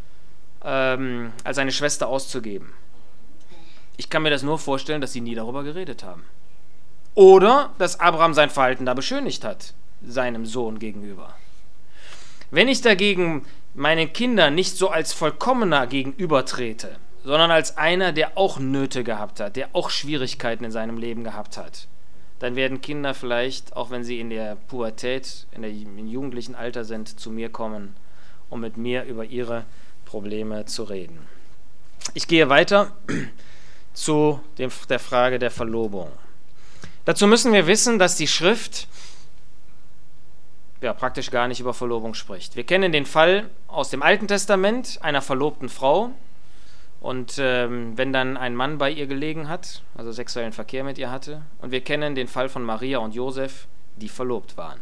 S1: ähm, als seine Schwester auszugeben. Ich kann mir das nur vorstellen, dass sie nie darüber geredet haben. Oder dass Abraham sein Verhalten da beschönigt hat, seinem Sohn gegenüber. Wenn ich dagegen meinen Kindern nicht so als Vollkommener gegenübertrete, sondern als einer, der auch Nöte gehabt hat, der auch Schwierigkeiten in seinem Leben gehabt hat, dann werden Kinder vielleicht, auch wenn sie in der Pubertät, in der, im jugendlichen Alter sind, zu mir kommen, um mit mir über ihre Probleme zu reden. Ich gehe weiter zu dem, der Frage der Verlobung. Dazu müssen wir wissen, dass die Schrift ja praktisch gar nicht über Verlobung spricht. Wir kennen den Fall aus dem Alten Testament einer verlobten Frau, und ähm, wenn dann ein Mann bei ihr gelegen hat, also sexuellen Verkehr mit ihr hatte, und wir kennen den Fall von Maria und Josef, die verlobt waren.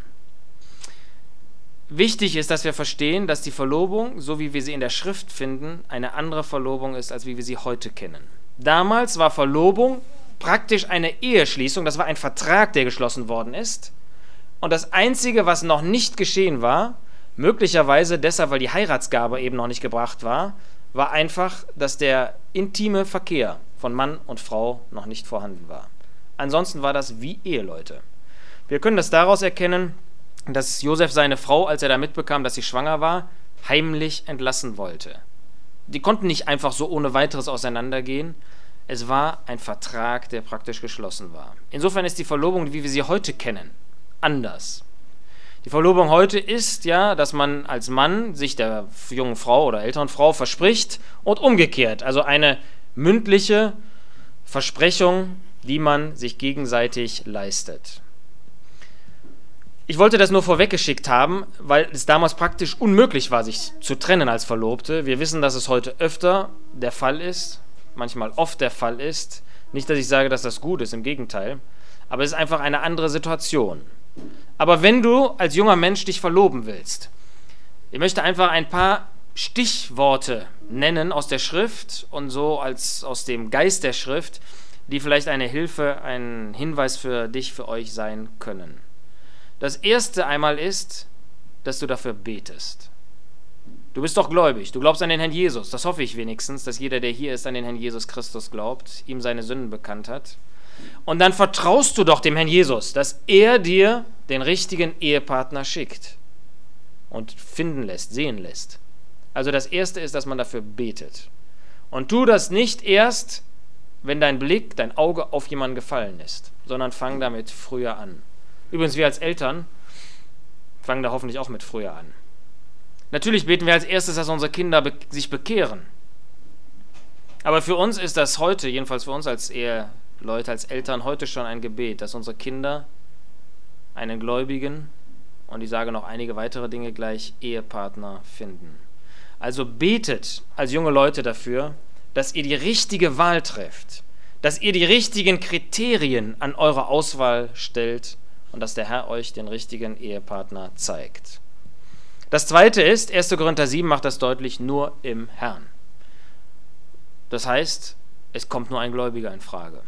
S1: Wichtig ist, dass wir verstehen, dass die Verlobung, so wie wir sie in der Schrift finden, eine andere Verlobung ist, als wie wir sie heute kennen. Damals war Verlobung praktisch eine Eheschließung, das war ein Vertrag, der geschlossen worden ist. Und das Einzige, was noch nicht geschehen war, möglicherweise deshalb, weil die Heiratsgabe eben noch nicht gebracht war, war einfach, dass der intime Verkehr von Mann und Frau noch nicht vorhanden war. Ansonsten war das wie Eheleute. Wir können das daraus erkennen, dass Josef seine Frau, als er da mitbekam, dass sie schwanger war, heimlich entlassen wollte. Die konnten nicht einfach so ohne weiteres auseinandergehen. Es war ein Vertrag, der praktisch geschlossen war. Insofern ist die Verlobung, wie wir sie heute kennen, anders. Die Verlobung heute ist ja, dass man als Mann sich der jungen Frau oder älteren Frau verspricht und umgekehrt, also eine mündliche Versprechung, die man sich gegenseitig leistet. Ich wollte das nur vorweggeschickt haben, weil es damals praktisch unmöglich war, sich zu trennen als Verlobte. Wir wissen, dass es heute öfter der Fall ist, manchmal oft der Fall ist. Nicht, dass ich sage, dass das gut ist, im Gegenteil, aber es ist einfach eine andere Situation. Aber wenn du als junger Mensch dich verloben willst, ich möchte einfach ein paar Stichworte nennen aus der Schrift und so als aus dem Geist der Schrift, die vielleicht eine Hilfe, ein Hinweis für dich, für euch sein können. Das erste einmal ist, dass du dafür betest. Du bist doch gläubig, du glaubst an den Herrn Jesus, das hoffe ich wenigstens, dass jeder, der hier ist, an den Herrn Jesus Christus glaubt, ihm seine Sünden bekannt hat. Und dann vertraust du doch dem Herrn Jesus, dass er dir den richtigen Ehepartner schickt und finden lässt, sehen lässt. Also das Erste ist, dass man dafür betet. Und tu das nicht erst, wenn dein Blick, dein Auge auf jemanden gefallen ist, sondern fang damit früher an. Übrigens, wir als Eltern fangen da hoffentlich auch mit früher an. Natürlich beten wir als erstes, dass unsere Kinder be- sich bekehren. Aber für uns ist das heute, jedenfalls für uns als Ehe, Leute, als Eltern heute schon ein Gebet, dass unsere Kinder einen Gläubigen und ich sage noch einige weitere Dinge gleich, Ehepartner finden. Also betet als junge Leute dafür, dass ihr die richtige Wahl trefft, dass ihr die richtigen Kriterien an eure Auswahl stellt und dass der Herr euch den richtigen Ehepartner zeigt. Das zweite ist, erster Korinther sieben macht das deutlich, nur im Herrn. Das heißt, es kommt nur ein Gläubiger in Frage.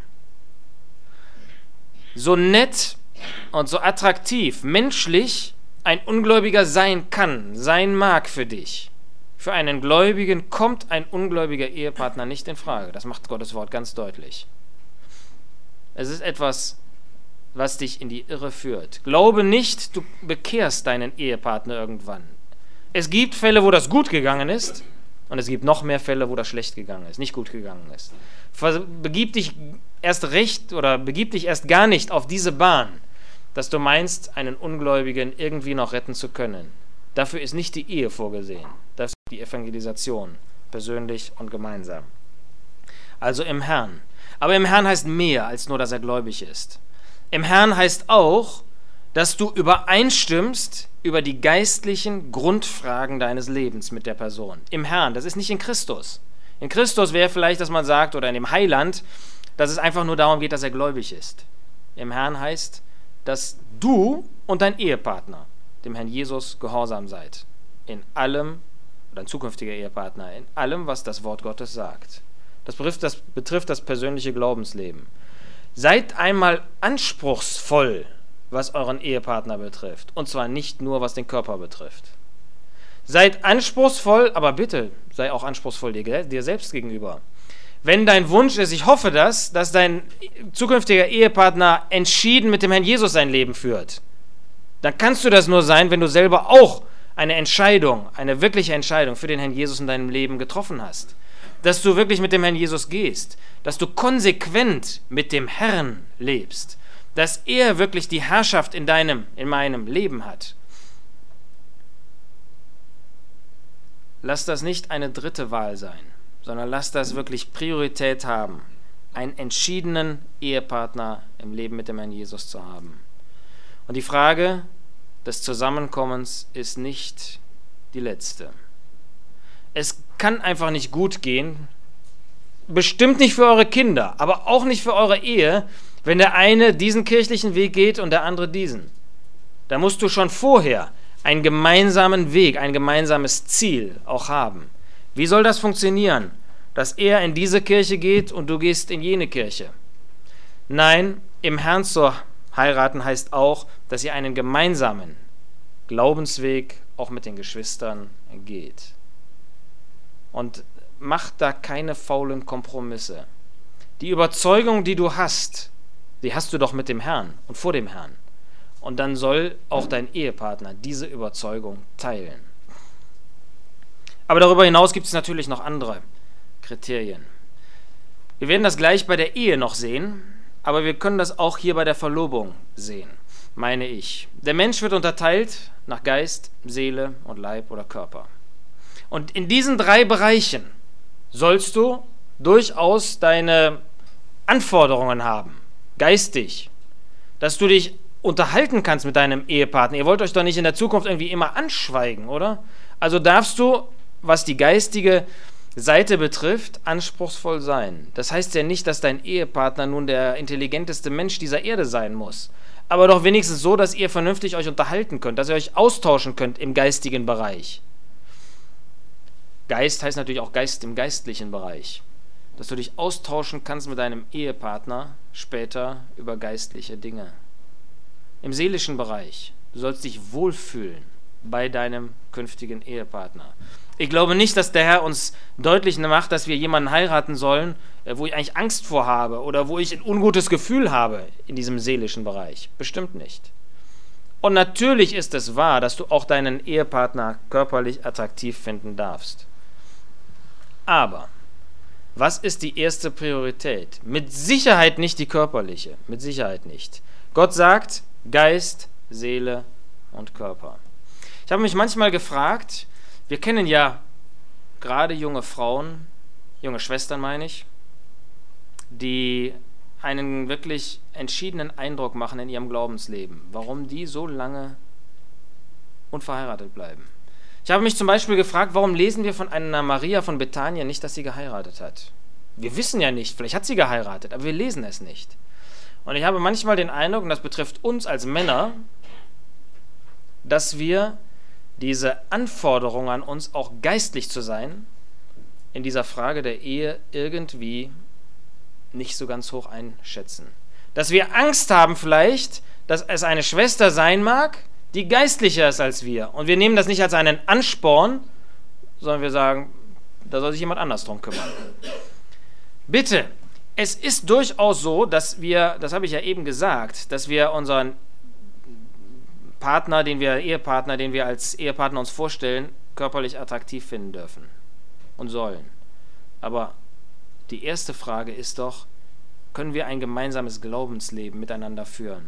S1: So nett und so attraktiv, menschlich ein Ungläubiger sein kann, sein mag für dich. Für einen Gläubigen kommt ein ungläubiger Ehepartner nicht in Frage. Das macht Gottes Wort ganz deutlich. Es ist etwas, was dich in die Irre führt. Glaube nicht, du bekehrst deinen Ehepartner irgendwann. Es gibt Fälle, wo das gut gegangen ist, und es gibt noch mehr Fälle, wo das schlecht gegangen ist, nicht gut gegangen ist. Begib dich erst recht oder begib dich erst gar nicht auf diese Bahn, dass du meinst, einen Ungläubigen irgendwie noch retten zu können. Dafür ist nicht die Ehe vorgesehen. Das ist die Evangelisation, persönlich und gemeinsam. Also im Herrn. Aber im Herrn heißt mehr, als nur, dass er gläubig ist. Im Herrn heißt auch, dass du übereinstimmst über die geistlichen Grundfragen deines Lebens mit der Person. Im Herrn, das ist nicht in Christus. In Christus wäre vielleicht, dass man sagt, oder in dem Heiland, dass es einfach nur darum geht, dass er gläubig ist. Im Herrn heißt, dass du und dein Ehepartner dem Herrn Jesus gehorsam seid. In allem, oder ein zukünftiger Ehepartner, in allem, was das Wort Gottes sagt. Das betrifft das, betrifft das persönliche Glaubensleben. Seid einmal anspruchsvoll, was euren Ehepartner betrifft. Und zwar nicht nur, was den Körper betrifft. Seid anspruchsvoll, aber bitte, sei auch anspruchsvoll dir, dir selbst gegenüber. Wenn dein Wunsch ist, ich hoffe das, dass dein zukünftiger Ehepartner entschieden mit dem Herrn Jesus sein Leben führt, dann kannst du das nur sein, wenn du selber auch eine Entscheidung, eine wirkliche Entscheidung für den Herrn Jesus in deinem Leben getroffen hast. Dass du wirklich mit dem Herrn Jesus gehst, dass du konsequent mit dem Herrn lebst, dass er wirklich die Herrschaft in deinem, in meinem Leben hat. Lass das nicht eine dritte Wahl sein, sondern lass das wirklich Priorität haben, einen entschiedenen Ehepartner im Leben mit dem Herrn Jesus zu haben. Und die Frage des Zusammenkommens ist nicht die letzte. Es kann einfach nicht gut gehen, bestimmt nicht für eure Kinder, aber auch nicht für eure Ehe, wenn der eine diesen kirchlichen Weg geht und der andere diesen. Da musst du schon vorher einen gemeinsamen Weg, ein gemeinsames Ziel auch haben. Wie soll das funktionieren, dass er in diese Kirche geht und du gehst in jene Kirche? Nein, im Herrn zu heiraten heißt auch, dass ihr einen gemeinsamen Glaubensweg auch mit den Geschwistern geht. Und mach da keine faulen Kompromisse. Die Überzeugung, die du hast, die hast du doch mit dem Herrn und vor dem Herrn. Und dann soll auch dein Ehepartner diese Überzeugung teilen. Aber darüber hinaus gibt es natürlich noch andere Kriterien. Wir werden das gleich bei der Ehe noch sehen, aber wir können das auch hier bei der Verlobung sehen, meine ich. Der Mensch wird unterteilt nach Geist, Seele und Leib oder Körper. Und in diesen drei Bereichen sollst du durchaus deine Anforderungen haben, geistig, dass du dich unterhalten kannst mit deinem Ehepartner. Ihr wollt euch doch nicht in der Zukunft irgendwie immer anschweigen, oder? Also darfst du, was die geistige Seite betrifft, anspruchsvoll sein. Das heißt ja nicht, dass dein Ehepartner nun der intelligenteste Mensch dieser Erde sein muss, aber doch wenigstens so, dass ihr vernünftig euch unterhalten könnt, dass ihr euch austauschen könnt im geistigen Bereich. Geist heißt natürlich auch Geist im geistlichen Bereich, dass du dich austauschen kannst mit deinem Ehepartner später über geistliche Dinge. Im seelischen Bereich, du sollst dich wohlfühlen bei deinem künftigen Ehepartner. Ich glaube nicht, dass der Herr uns deutlich macht, dass wir jemanden heiraten sollen, wo ich eigentlich Angst vor habe oder wo ich ein ungutes Gefühl habe in diesem seelischen Bereich. Bestimmt nicht. Und natürlich ist es wahr, dass du auch deinen Ehepartner körperlich attraktiv finden darfst. Aber was ist die erste Priorität? Mit Sicherheit nicht die körperliche, mit Sicherheit nicht. Gott sagt Geist, Seele und Körper. Ich habe mich manchmal gefragt, wir kennen ja gerade junge Frauen, junge Schwestern meine ich, die einen wirklich entschiedenen Eindruck machen in ihrem Glaubensleben. Warum die so lange unverheiratet bleiben. Ich habe mich zum Beispiel gefragt, warum lesen wir von einer Maria von Bethanien nicht, dass sie geheiratet hat? Wir wissen ja nicht, vielleicht hat sie geheiratet, aber wir lesen es nicht. Und ich habe manchmal den Eindruck, und das betrifft uns als Männer, dass wir diese Anforderung an uns, auch geistlich zu sein, in dieser Frage der Ehe irgendwie nicht so ganz hoch einschätzen. Dass wir Angst haben vielleicht, dass es eine Schwester sein mag, die geistlicher ist als wir. Und wir nehmen das nicht als einen Ansporn, sondern wir sagen, da soll sich jemand anders drum kümmern. Bitte, es ist durchaus so, dass wir, das habe ich ja eben gesagt, dass wir unseren Partner, den wir, Ehepartner, den wir als Ehepartner uns vorstellen, körperlich attraktiv finden dürfen und sollen. Aber die erste Frage ist doch, können wir ein gemeinsames Glaubensleben miteinander führen?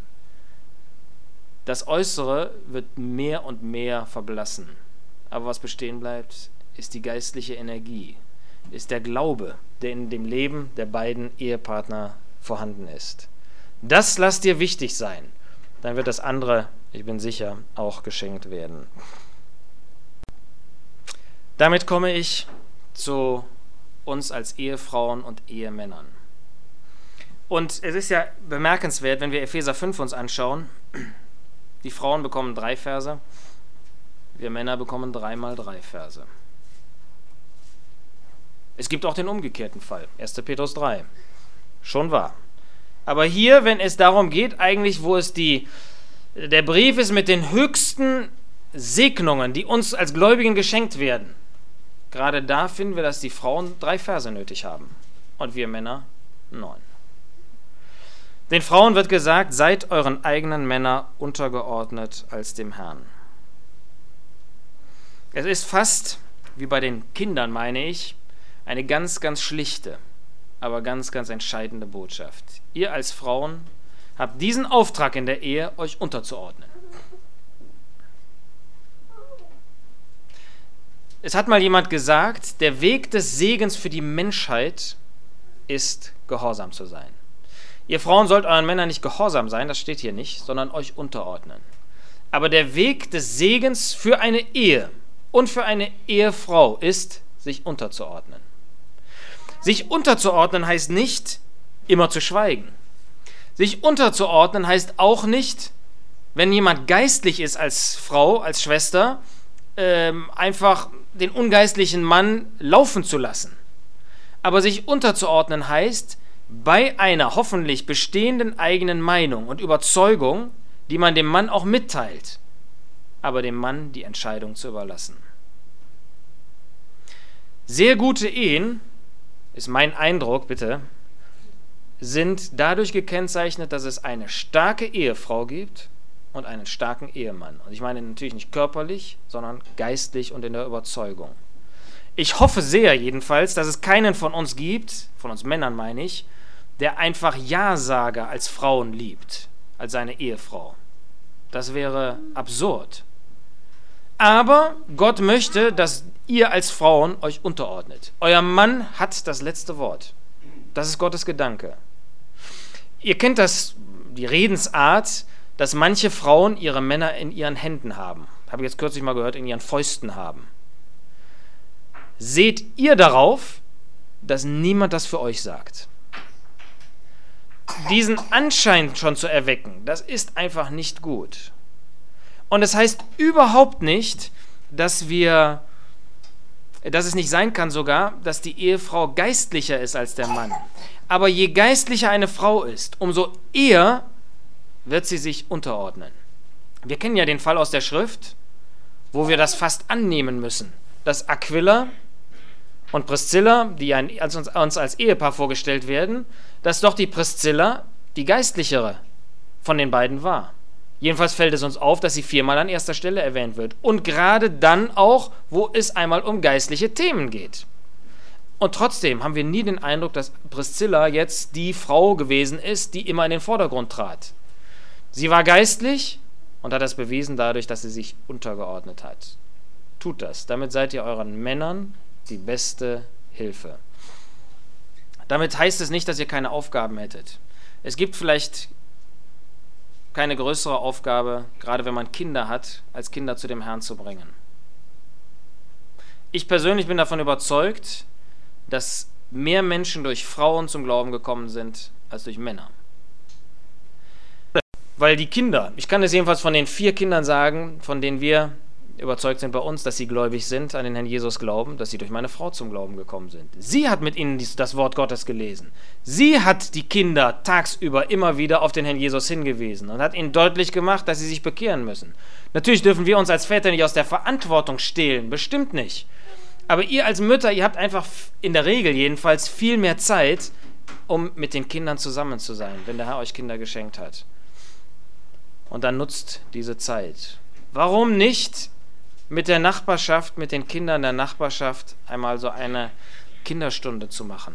S1: Das Äußere wird mehr und mehr verblassen. Aber was bestehen bleibt, ist die geistliche Energie, ist der Glaube, der in dem Leben der beiden Ehepartner vorhanden ist. Das lass dir wichtig sein. Dann wird das andere, ich bin sicher, auch geschenkt werden. Damit komme ich zu uns als Ehefrauen und Ehemännern. Und es ist ja bemerkenswert, wenn wir Epheser fünf uns anschauen, die Frauen bekommen drei Verse, wir Männer bekommen dreimal drei Verse. Es gibt auch den umgekehrten Fall, erster Petrus drei, schon wahr. Aber hier, wenn es darum geht, eigentlich, wo es die, der Brief ist mit den höchsten Segnungen, die uns als Gläubigen geschenkt werden, gerade da finden wir, dass die Frauen drei Verse nötig haben und wir Männer neun. Den Frauen wird gesagt, seid euren eigenen Männern untergeordnet als dem Herrn. Es ist fast, wie bei den Kindern meine ich, eine ganz, ganz schlichte, aber ganz, ganz entscheidende Botschaft. Ihr als Frauen habt diesen Auftrag in der Ehe, euch unterzuordnen. Es hat mal jemand gesagt, der Weg des Segens für die Menschheit ist, gehorsam zu sein. Ihr Frauen sollt euren Männern nicht gehorsam sein, das steht hier nicht, sondern euch unterordnen. Aber der Weg des Segens für eine Ehe und für eine Ehefrau ist, sich unterzuordnen. Sich unterzuordnen heißt nicht, immer zu schweigen. Sich unterzuordnen heißt auch nicht, wenn jemand geistlich ist als Frau, als Schwester, ähm, einfach den ungeistlichen Mann laufen zu lassen. Aber sich unterzuordnen heißt, bei einer hoffentlich bestehenden eigenen Meinung und Überzeugung, die man dem Mann auch mitteilt, aber dem Mann die Entscheidung zu überlassen. Sehr gute Ehen, ist mein Eindruck, bitte, sind dadurch gekennzeichnet, dass es eine starke Ehefrau gibt und einen starken Ehemann. Und ich meine natürlich nicht körperlich, sondern geistlich und in der Überzeugung. Ich hoffe sehr jedenfalls, dass es keinen von uns gibt, von uns Männern meine ich, der einfach Ja-Sager als Frauen liebt, als seine Ehefrau. Das wäre absurd. Aber Gott möchte, dass ihr als Frauen euch unterordnet. Euer Mann hat das letzte Wort. Das ist Gottes Gedanke. Ihr kennt das, die Redensart, dass manche Frauen ihre Männer in ihren Händen haben. Habe ich jetzt kürzlich mal gehört, in ihren Fäusten haben. Seht ihr darauf, dass niemand das für euch sagt. Diesen Anschein schon zu erwecken, das ist einfach nicht gut. Und es heißt überhaupt nicht, dass wir, dass es nicht sein kann sogar, dass die Ehefrau geistlicher ist als der Mann. Aber je geistlicher eine Frau ist, umso eher wird sie sich unterordnen. Wir kennen ja den Fall aus der Schrift, wo wir das fast annehmen müssen, dass Aquila und Priscilla, die als uns, uns als Ehepaar vorgestellt werden, dass doch die Priscilla die geistlichere von den beiden war. Jedenfalls fällt es uns auf, dass sie viermal an erster Stelle erwähnt wird. Und gerade dann auch, wo es einmal um geistliche Themen geht. Und trotzdem haben wir nie den Eindruck, dass Priscilla jetzt die Frau gewesen ist, die immer in den Vordergrund trat. Sie war geistlich und hat das bewiesen dadurch, dass sie sich untergeordnet hat. Tut das. Damit seid ihr euren Männern die beste Hilfe. Damit heißt es nicht, dass ihr keine Aufgaben hättet. Es gibt vielleicht keine größere Aufgabe, gerade wenn man Kinder hat, als Kinder zu dem Herrn zu bringen. Ich persönlich bin davon überzeugt, dass mehr Menschen durch Frauen zum Glauben gekommen sind, als durch Männer. Weil die Kinder, ich kann es jedenfalls von den vier Kindern sagen, von denen wir überzeugt sind bei uns, dass sie gläubig sind, an den Herrn Jesus glauben, dass sie durch meine Frau zum Glauben gekommen sind. Sie hat mit ihnen das Wort Gottes gelesen. Sie hat die Kinder tagsüber immer wieder auf den Herrn Jesus hingewiesen und hat ihnen deutlich gemacht, dass sie sich bekehren müssen. Natürlich dürfen wir uns als Väter nicht aus der Verantwortung stehlen, bestimmt nicht. Aber ihr als Mütter, ihr habt einfach in der Regel jedenfalls viel mehr Zeit, um mit den Kindern zusammen zu sein, wenn der Herr euch Kinder geschenkt hat. Und dann nutzt diese Zeit. Warum nicht mit der Nachbarschaft, mit den Kindern der Nachbarschaft einmal so eine Kinderstunde zu machen?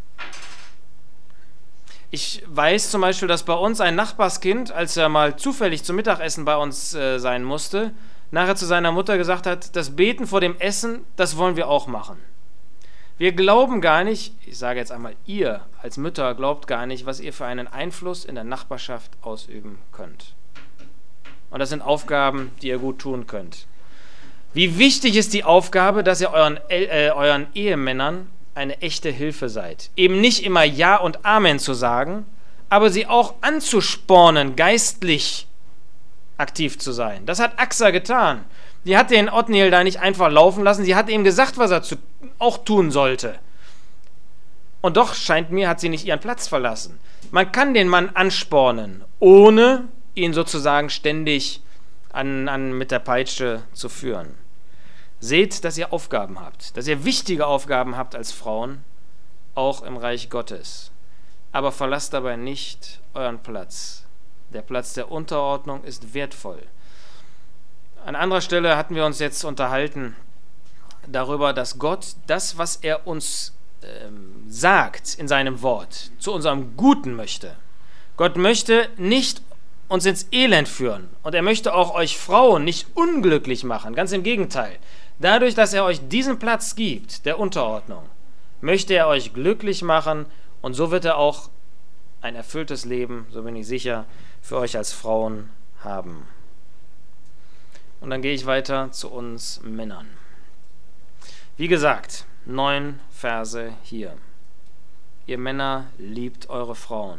S1: Ich weiß zum Beispiel, dass bei uns ein Nachbarskind, als er mal zufällig zum Mittagessen bei uns äh, sein musste, nachher zu seiner Mutter gesagt hat, das Beten vor dem Essen, das wollen wir auch machen. Wir glauben gar nicht, ich sage jetzt einmal, ihr als Mütter glaubt gar nicht, was ihr für einen Einfluss in der Nachbarschaft ausüben könnt. Und das sind Aufgaben, die ihr gut tun könnt. Wie wichtig ist die Aufgabe, dass ihr euren, äh, euren Ehemännern eine echte Hilfe seid. Eben nicht immer Ja und Amen zu sagen, aber sie auch anzuspornen, geistlich aktiv zu sein. Das hat Axa getan. Die hat den Othniel da nicht einfach laufen lassen, sie hat ihm gesagt, was er zu, auch tun sollte. Und doch, scheint mir, hat sie nicht ihren Platz verlassen. Man kann den Mann anspornen, ohne ihn sozusagen ständig an, an, mit der Peitsche zu führen. Seht, dass ihr Aufgaben habt, dass ihr wichtige Aufgaben habt als Frauen, auch im Reich Gottes. Aber verlasst dabei nicht euren Platz. Der Platz der Unterordnung ist wertvoll. An anderer Stelle hatten wir uns jetzt unterhalten darüber, dass Gott das, was er uns ähm, sagt in seinem Wort, zu unserem Guten möchte. Gott möchte nicht uns ins Elend führen und er möchte auch euch Frauen nicht unglücklich machen, ganz im Gegenteil. Dadurch, dass er euch diesen Platz gibt, der Unterordnung, möchte er euch glücklich machen und so wird er auch ein erfülltes Leben, so bin ich sicher, für euch als Frauen haben. Und dann gehe ich weiter zu uns Männern. Wie gesagt, neun Verse hier. Ihr Männer liebt eure Frauen.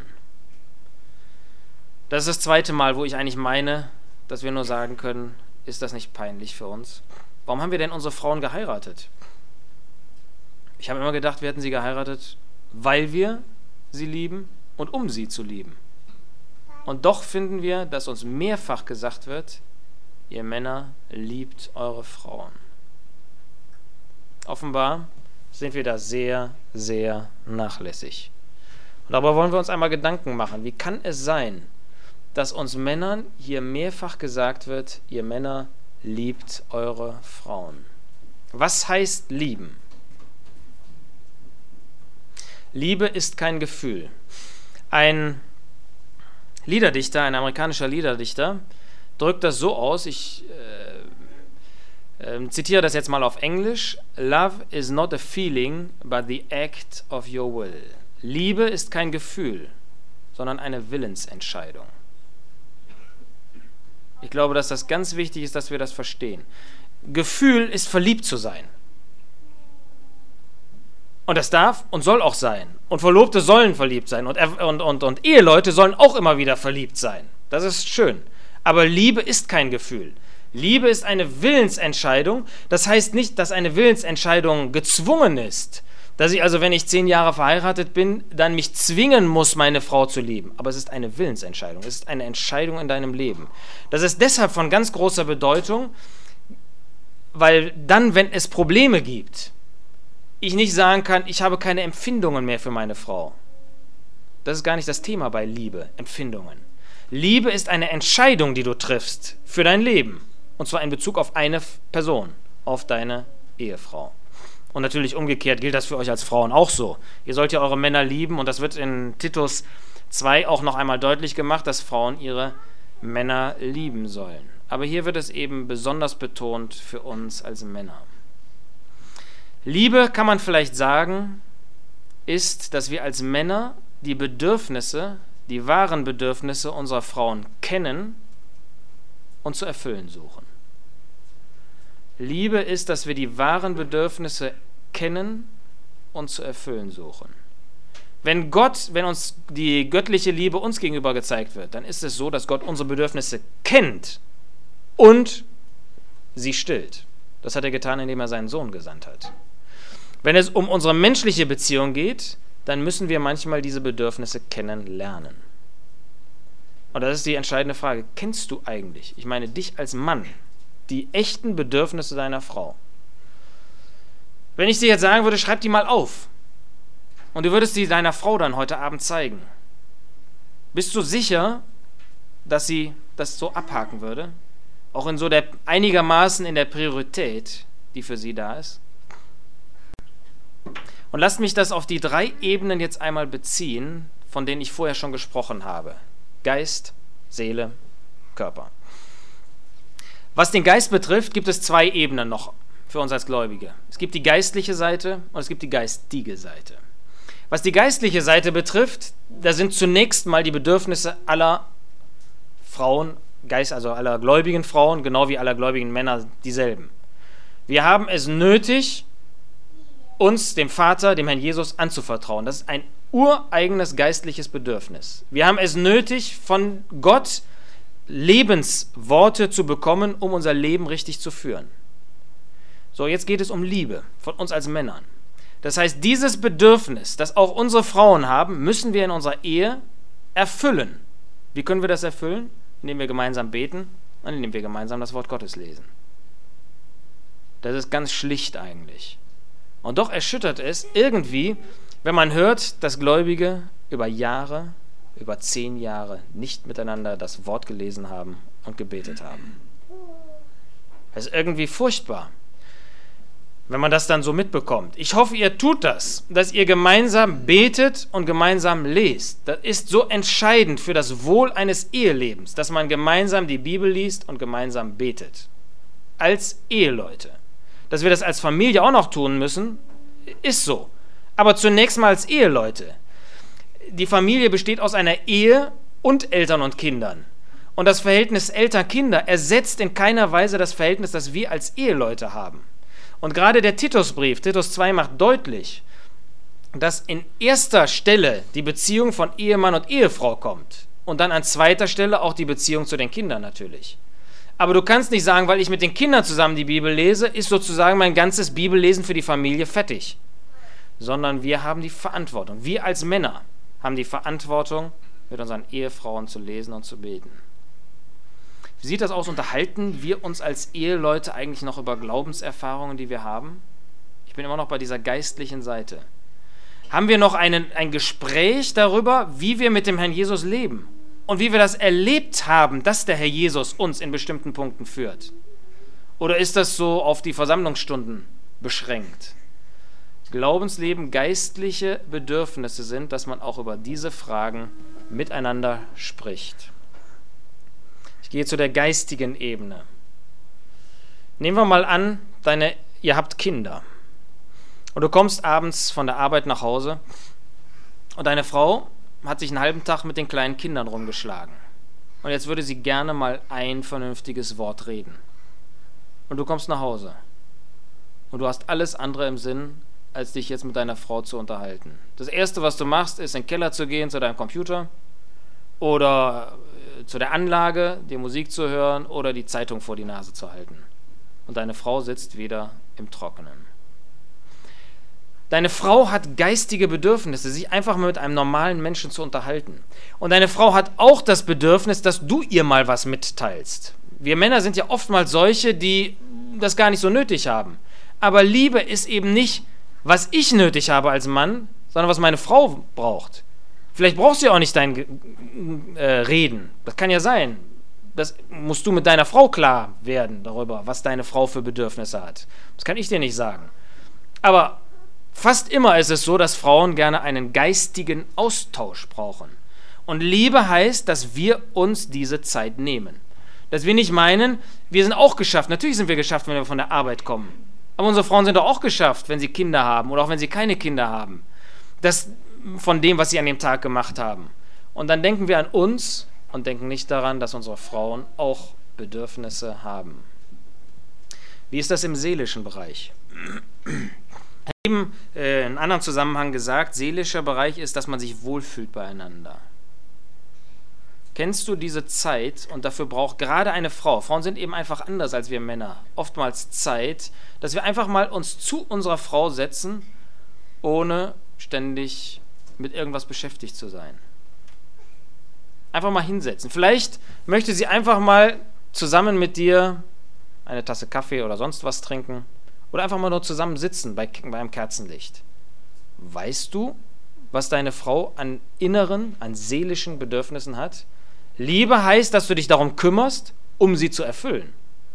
S1: Das ist das zweite Mal, wo ich eigentlich meine, dass wir nur sagen können, ist das nicht peinlich für uns? Warum haben wir denn unsere Frauen geheiratet? Ich habe immer gedacht, wir hätten sie geheiratet, weil wir sie lieben und um sie zu lieben. Und doch finden wir, dass uns mehrfach gesagt wird, ihr Männer liebt eure Frauen. Offenbar sind wir da sehr, sehr nachlässig. Und darüber wollen wir uns einmal Gedanken machen. Wie kann es sein, dass uns Männern hier mehrfach gesagt wird, ihr Männer liebt eure Frauen? Was heißt lieben? Liebe ist kein Gefühl. Ein Liederdichter, ein amerikanischer Liederdichter, drückt das so aus, ich äh, äh, zitiere das jetzt mal auf Englisch: Love is not a feeling, but the act of your will. Liebe ist kein Gefühl, sondern eine Willensentscheidung. Ich glaube, dass das ganz wichtig ist, dass wir das verstehen. Gefühl ist verliebt zu sein. Und das darf und soll auch sein. Und Verlobte sollen verliebt sein. Und, und, und, und Eheleute sollen auch immer wieder verliebt sein. Das ist schön. Aber Liebe ist kein Gefühl. Liebe ist eine Willensentscheidung. Das heißt nicht, dass eine Willensentscheidung gezwungen ist. Dass ich also, wenn ich zehn Jahre verheiratet bin, dann mich zwingen muss, meine Frau zu lieben. Aber es ist eine Willensentscheidung. Es ist eine Entscheidung in deinem Leben. Das ist deshalb von ganz großer Bedeutung, weil dann, wenn es Probleme gibt, ich nicht sagen kann, ich habe keine Empfindungen mehr für meine Frau. Das ist gar nicht das Thema bei Liebe, Empfindungen. Liebe ist eine Entscheidung, die du triffst für dein Leben. Und zwar in Bezug auf eine Person, auf deine Ehefrau. Und natürlich umgekehrt gilt das für euch als Frauen auch so. Ihr sollt ja eure Männer lieben und das wird in Titus zwei auch noch einmal deutlich gemacht, dass Frauen ihre Männer lieben sollen. Aber hier wird es eben besonders betont für uns als Männer. Liebe, kann man vielleicht sagen, ist, dass wir als Männer die Bedürfnisse, die wahren Bedürfnisse unserer Frauen kennen und zu erfüllen suchen. Liebe ist, dass wir die wahren Bedürfnisse kennen und zu erfüllen suchen. Wenn Gott, wenn uns die göttliche Liebe uns gegenüber gezeigt wird, dann ist es so, dass Gott unsere Bedürfnisse kennt und sie stillt. Das hat er getan, indem er seinen Sohn gesandt hat. Wenn es um unsere menschliche Beziehung geht, dann müssen wir manchmal diese Bedürfnisse kennenlernen. Und das ist die entscheidende Frage. Kennst du eigentlich, ich meine dich als Mann, die echten Bedürfnisse deiner Frau? Wenn ich dir jetzt sagen würde, schreib die mal auf und du würdest sie deiner Frau dann heute Abend zeigen, bist du sicher, dass sie das so abhaken würde? Auch in so der einigermaßen in der Priorität, die für sie da ist? Und lasst mich das auf die drei Ebenen jetzt einmal beziehen, von denen ich vorher schon gesprochen habe. Geist, Seele, Körper. Was den Geist betrifft, gibt es zwei Ebenen noch für uns als Gläubige. Es gibt die geistliche Seite und es gibt die geistige Seite. Was die geistliche Seite betrifft, da sind zunächst mal die Bedürfnisse aller Frauen, Geist, also aller gläubigen Frauen, genau wie aller gläubigen Männer dieselben. Wir haben es nötig, uns dem Vater, dem Herrn Jesus, anzuvertrauen. Das ist ein ureigenes geistliches Bedürfnis. Wir haben es nötig, von Gott Lebensworte zu bekommen, um unser Leben richtig zu führen. So, jetzt geht es um Liebe von uns als Männern. Das heißt, dieses Bedürfnis, das auch unsere Frauen haben, müssen wir in unserer Ehe erfüllen. Wie können wir das erfüllen? Indem wir gemeinsam beten und indem wir gemeinsam das Wort Gottes lesen. Das ist ganz schlicht eigentlich. Und doch erschüttert es irgendwie, wenn man hört, dass Gläubige über Jahre, über zehn Jahre nicht miteinander das Wort gelesen haben und gebetet haben. Das ist irgendwie furchtbar, wenn man das dann so mitbekommt. Ich hoffe, ihr tut das, dass ihr gemeinsam betet und gemeinsam lest. Das ist so entscheidend für das Wohl eines Ehelebens, dass man gemeinsam die Bibel liest und gemeinsam betet. Als Eheleute. Dass wir das als Familie auch noch tun müssen, ist so. Aber zunächst mal als Eheleute. Die Familie besteht aus einer Ehe und Eltern und Kindern. Und das Verhältnis Eltern-Kinder ersetzt in keiner Weise das Verhältnis, das wir als Eheleute haben. Und gerade der Titusbrief, Titus zwei, macht deutlich, dass in erster Stelle die Beziehung von Ehemann und Ehefrau kommt. Und dann an zweiter Stelle auch die Beziehung zu den Kindern natürlich. Aber du kannst nicht sagen, weil ich mit den Kindern zusammen die Bibel lese, ist sozusagen mein ganzes Bibellesen für die Familie fertig. Sondern wir haben die Verantwortung. Wir als Männer haben die Verantwortung, mit unseren Ehefrauen zu lesen und zu beten. Wie sieht das aus? Unterhalten wir uns als Eheleute eigentlich noch über Glaubenserfahrungen, die wir haben? Ich bin immer noch bei dieser geistlichen Seite. Haben wir noch einen, ein Gespräch darüber, wie wir mit dem Herrn Jesus leben? Und wie wir das erlebt haben, dass der Herr Jesus uns in bestimmten Punkten führt? Oder ist das so auf die Versammlungsstunden beschränkt? Glaubensleben geistliche Bedürfnisse sind, dass man auch über diese Fragen miteinander spricht. Ich gehe zu der geistigen Ebene. Nehmen wir mal an, deine, ihr habt Kinder. Und du kommst abends von der Arbeit nach Hause und deine Frau hat sich einen halben Tag mit den kleinen Kindern rumgeschlagen. Und jetzt würde sie gerne mal ein vernünftiges Wort reden. Und du kommst nach Hause. Und du hast alles andere im Sinn, als dich jetzt mit deiner Frau zu unterhalten. Das Erste, was du machst, ist in den Keller zu gehen, zu deinem Computer oder zu der Anlage, die Musik zu hören oder die Zeitung vor die Nase zu halten. Und deine Frau sitzt wieder im Trockenen. Deine Frau hat geistige Bedürfnisse, sich einfach mal mit einem normalen Menschen zu unterhalten. Und deine Frau hat auch das Bedürfnis, dass du ihr mal was mitteilst. Wir Männer sind ja oftmals solche, die das gar nicht so nötig haben. Aber Liebe ist eben nicht, was ich nötig habe als Mann, sondern was meine Frau braucht. Vielleicht brauchst du ja auch nicht dein äh, Reden. Das kann ja sein. Das musst du mit deiner Frau klar werden darüber, was deine Frau für Bedürfnisse hat. Das kann ich dir nicht sagen. Aber fast immer ist es so, dass Frauen gerne einen geistigen Austausch brauchen. Und Liebe heißt, dass wir uns diese Zeit nehmen. Dass wir nicht meinen, wir sind auch geschafft. Natürlich sind wir geschafft, wenn wir von der Arbeit kommen. Aber unsere Frauen sind doch auch geschafft, wenn sie Kinder haben oder auch wenn sie keine Kinder haben. Das von dem, was sie an dem Tag gemacht haben. Und dann denken wir an uns und denken nicht daran, dass unsere Frauen auch Bedürfnisse haben. Wie ist das im seelischen Bereich? Ich habe eben äh, in einem anderen Zusammenhang gesagt, seelischer Bereich ist, dass man sich wohlfühlt beieinander. Kennst du diese Zeit, und dafür braucht gerade eine Frau, Frauen sind eben einfach anders als wir Männer, oftmals Zeit, dass wir einfach mal uns zu unserer Frau setzen, ohne ständig mit irgendwas beschäftigt zu sein. Einfach mal hinsetzen. Vielleicht möchte sie einfach mal zusammen mit dir eine Tasse Kaffee oder sonst was trinken oder einfach mal nur zusammen sitzen bei, bei einem Kerzenlicht. Weißt du, was deine Frau an inneren, an seelischen Bedürfnissen hat? Liebe heißt, dass du dich darum kümmerst, um sie zu erfüllen.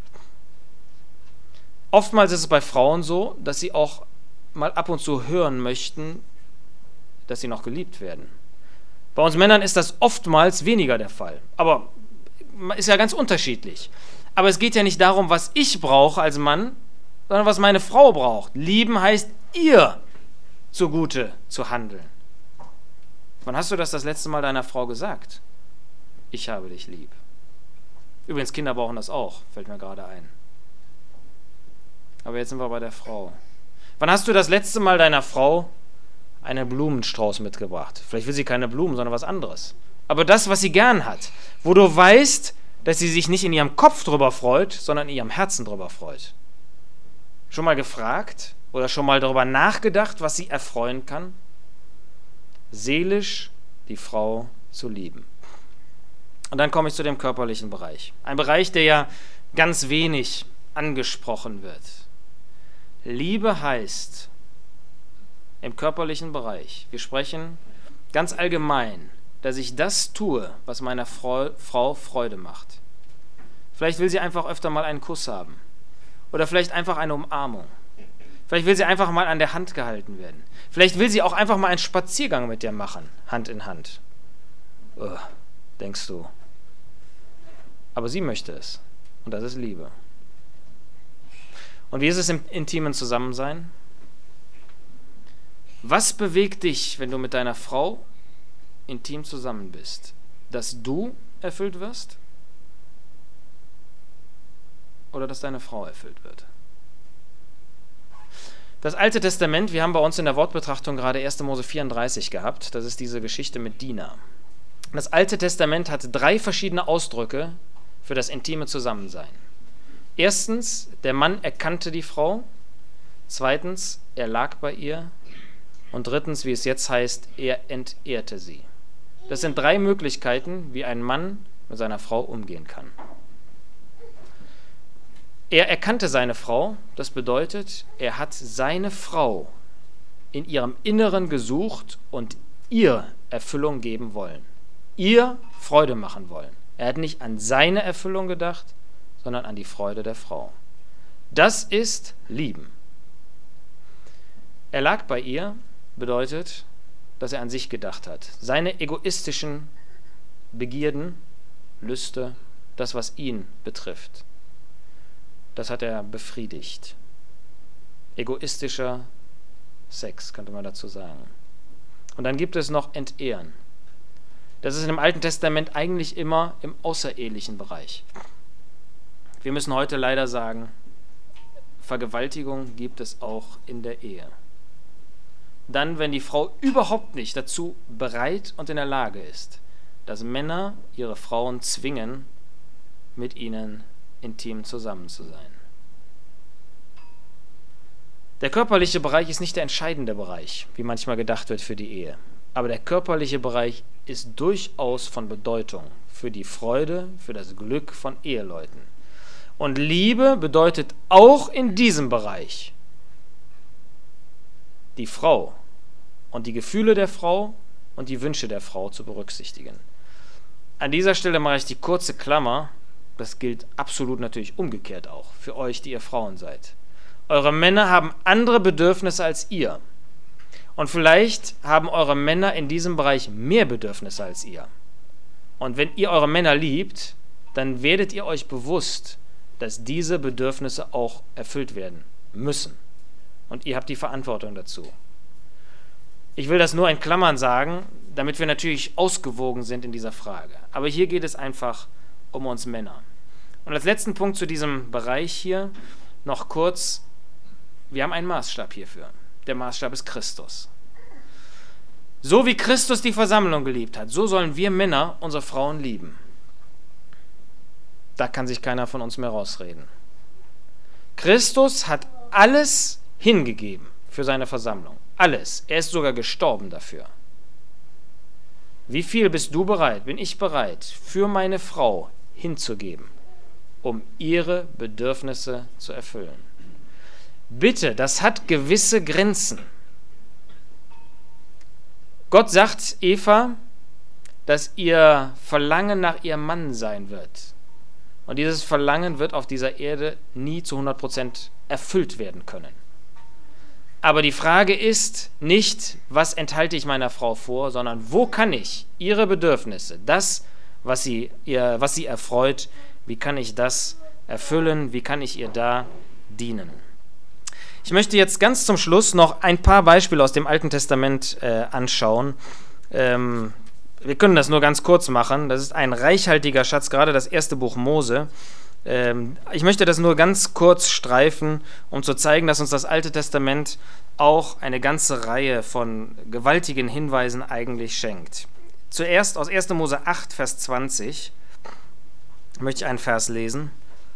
S1: Oftmals ist es bei Frauen so, dass sie auch mal ab und zu hören möchten, dass sie noch geliebt werden. Bei uns Männern ist das oftmals weniger der Fall. Aber ist ja ganz unterschiedlich. Aber es geht ja nicht darum, was ich brauche als Mann, sondern was meine Frau braucht. Lieben heißt, ihr zugute zu handeln. Wann hast du das das letzte Mal deiner Frau gesagt? Ich habe dich lieb. Übrigens, Kinder brauchen das auch, fällt mir gerade ein. Aber jetzt sind wir bei der Frau. Wann hast du das letzte Mal deiner Frau einen Blumenstrauß mitgebracht? Vielleicht will sie keine Blumen, sondern was anderes. Aber das, was sie gern hat, wo du weißt, dass sie sich nicht in ihrem Kopf drüber freut, sondern in ihrem Herzen drüber freut. Schon mal gefragt oder schon mal darüber nachgedacht, was sie erfreuen kann? Seelisch die Frau zu lieben. Und dann komme ich zu dem körperlichen Bereich. Ein Bereich, der ja ganz wenig angesprochen wird. Liebe heißt im körperlichen Bereich, wir sprechen ganz allgemein, dass ich das tue, was meiner Frau, Frau Freude macht. Vielleicht will sie einfach öfter mal einen Kuss haben. Oder vielleicht einfach eine Umarmung. Vielleicht will sie einfach mal an der Hand gehalten werden. Vielleicht will sie auch einfach mal einen Spaziergang mit dir machen, Hand in Hand. Oh, denkst du. Aber sie möchte es. Und das ist Liebe. Und wie ist es im intimen Zusammensein? Was bewegt dich, wenn du mit deiner Frau intim zusammen bist? Dass du erfüllt wirst? Oder dass deine Frau erfüllt wird? Das Alte Testament, wir haben bei uns in der Wortbetrachtung gerade erste Mose vierunddreißig gehabt. Das ist diese Geschichte mit Dina. Das Alte Testament hat drei verschiedene Ausdrücke für das intime Zusammensein. Erstens, der Mann erkannte die Frau. Zweitens, er lag bei ihr. Und drittens, wie es jetzt heißt, er entehrte sie. Das sind drei Möglichkeiten, wie ein Mann mit seiner Frau umgehen kann. Er erkannte seine Frau, das bedeutet, er hat seine Frau in ihrem Inneren gesucht und ihr Erfüllung geben wollen, ihr Freude machen wollen. Er hat nicht an seine Erfüllung gedacht, sondern an die Freude der Frau. Das ist Lieben. Er lag bei ihr, bedeutet, dass er an sich gedacht hat. Seine egoistischen Begierden, Lüste, das, was ihn betrifft, das hat er befriedigt. Egoistischer Sex, könnte man dazu sagen. Und dann gibt es noch Entehren. Das ist im Alten Testament eigentlich immer im außerehelichen Bereich. Wir müssen heute leider sagen, Vergewaltigung gibt es auch in der Ehe. Dann, wenn die Frau überhaupt nicht dazu bereit und in der Lage ist, dass Männer ihre Frauen zwingen, mit ihnen intim zusammen zu sein. Der körperliche Bereich ist nicht der entscheidende Bereich, wie manchmal gedacht wird für die Ehe. Aber der körperliche Bereich ist durchaus von Bedeutung für die Freude, für das Glück von Eheleuten. Und Liebe bedeutet auch in diesem Bereich die Frau und die Gefühle der Frau und die Wünsche der Frau zu berücksichtigen. An dieser Stelle mache ich die kurze Klammer. Das gilt absolut natürlich umgekehrt auch für euch, die ihr Frauen seid. Eure Männer haben andere Bedürfnisse als ihr. Und vielleicht haben eure Männer in diesem Bereich mehr Bedürfnisse als ihr. Und wenn ihr eure Männer liebt, dann werdet ihr euch bewusst, dass diese Bedürfnisse auch erfüllt werden müssen. Und ihr habt die Verantwortung dazu. Ich will das nur in Klammern sagen, damit wir natürlich ausgewogen sind in dieser Frage. Aber hier geht es einfach um uns Männer. Und als letzten Punkt zu diesem Bereich hier noch kurz, wir haben einen Maßstab hierfür. Der Maßstab ist Christus. So wie Christus die Versammlung geliebt hat, so sollen wir Männer unsere Frauen lieben. Da kann sich keiner von uns mehr rausreden. Christus hat alles hingegeben für seine Versammlung. Alles. Er ist sogar gestorben dafür. Wie viel bist du bereit, bin ich bereit, für meine Frau hinzugeben, um ihre Bedürfnisse zu erfüllen? Bitte, das hat gewisse Grenzen. Gott sagt Eva, dass ihr Verlangen nach ihrem Mann sein wird. Und dieses Verlangen wird auf dieser Erde nie zu hundert Prozent erfüllt werden können. Aber die Frage ist nicht, was enthalte ich meiner Frau vor, sondern wo kann ich ihre Bedürfnisse, das, was sie, ihr, was sie erfreut, wie kann ich das erfüllen, wie kann ich ihr da dienen? Ich möchte jetzt ganz zum Schluss noch ein paar Beispiele aus dem Alten Testament äh, anschauen. Ähm, wir können das nur ganz kurz machen. Das ist ein reichhaltiger Schatz, gerade das erste Buch Mose. Ähm, ich möchte das nur ganz kurz streifen, um zu zeigen, dass uns das Alte Testament auch eine ganze Reihe von gewaltigen Hinweisen eigentlich schenkt. Zuerst aus erster Mose acht, Vers zwanzig möchte ich einen Vers lesen.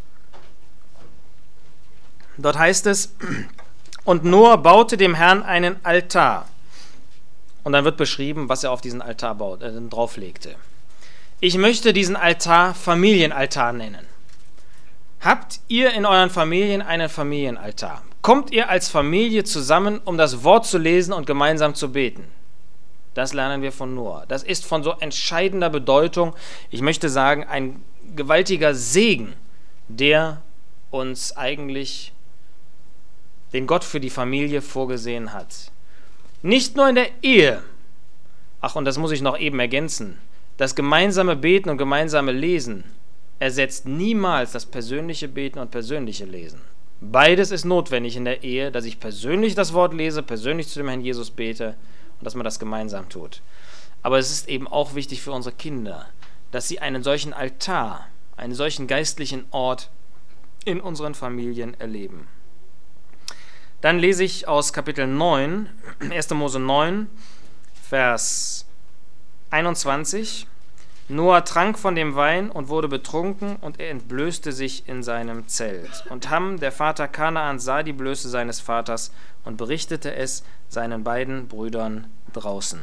S1: Dort heißt es: Und Noah baute dem Herrn einen Altar. Und dann wird beschrieben, was er auf diesen Altar baut, äh, drauflegte. Ich möchte diesen Altar Familienaltar nennen. Habt ihr in euren Familien einen Familienaltar? Kommt ihr als Familie zusammen, um das Wort zu lesen und gemeinsam zu beten? Das lernen wir von Noah. Das ist von so entscheidender Bedeutung. Ich möchte sagen, ein gewaltiger Segen, der uns eigentlich, den Gott für die Familie vorgesehen hat. Nicht nur in der Ehe. Ach, und das muss ich noch eben ergänzen. Das gemeinsame Beten und gemeinsame Lesen ersetzt niemals das persönliche Beten und persönliche Lesen. Beides ist notwendig in der Ehe, dass ich persönlich das Wort lese, persönlich zu dem Herrn Jesus bete und dass man das gemeinsam tut. Aber es ist eben auch wichtig für unsere Kinder, dass sie einen solchen Altar, einen solchen geistlichen Ort in unseren Familien erleben. Dann lese ich aus Kapitel neun, erster Mose neun, Vers einundzwanzig. Noah trank von dem Wein und wurde betrunken, und er entblößte sich in seinem Zelt. Und Ham, der Vater Kanaans, sah die Blöße seines Vaters und berichtete es seinen beiden Brüdern draußen.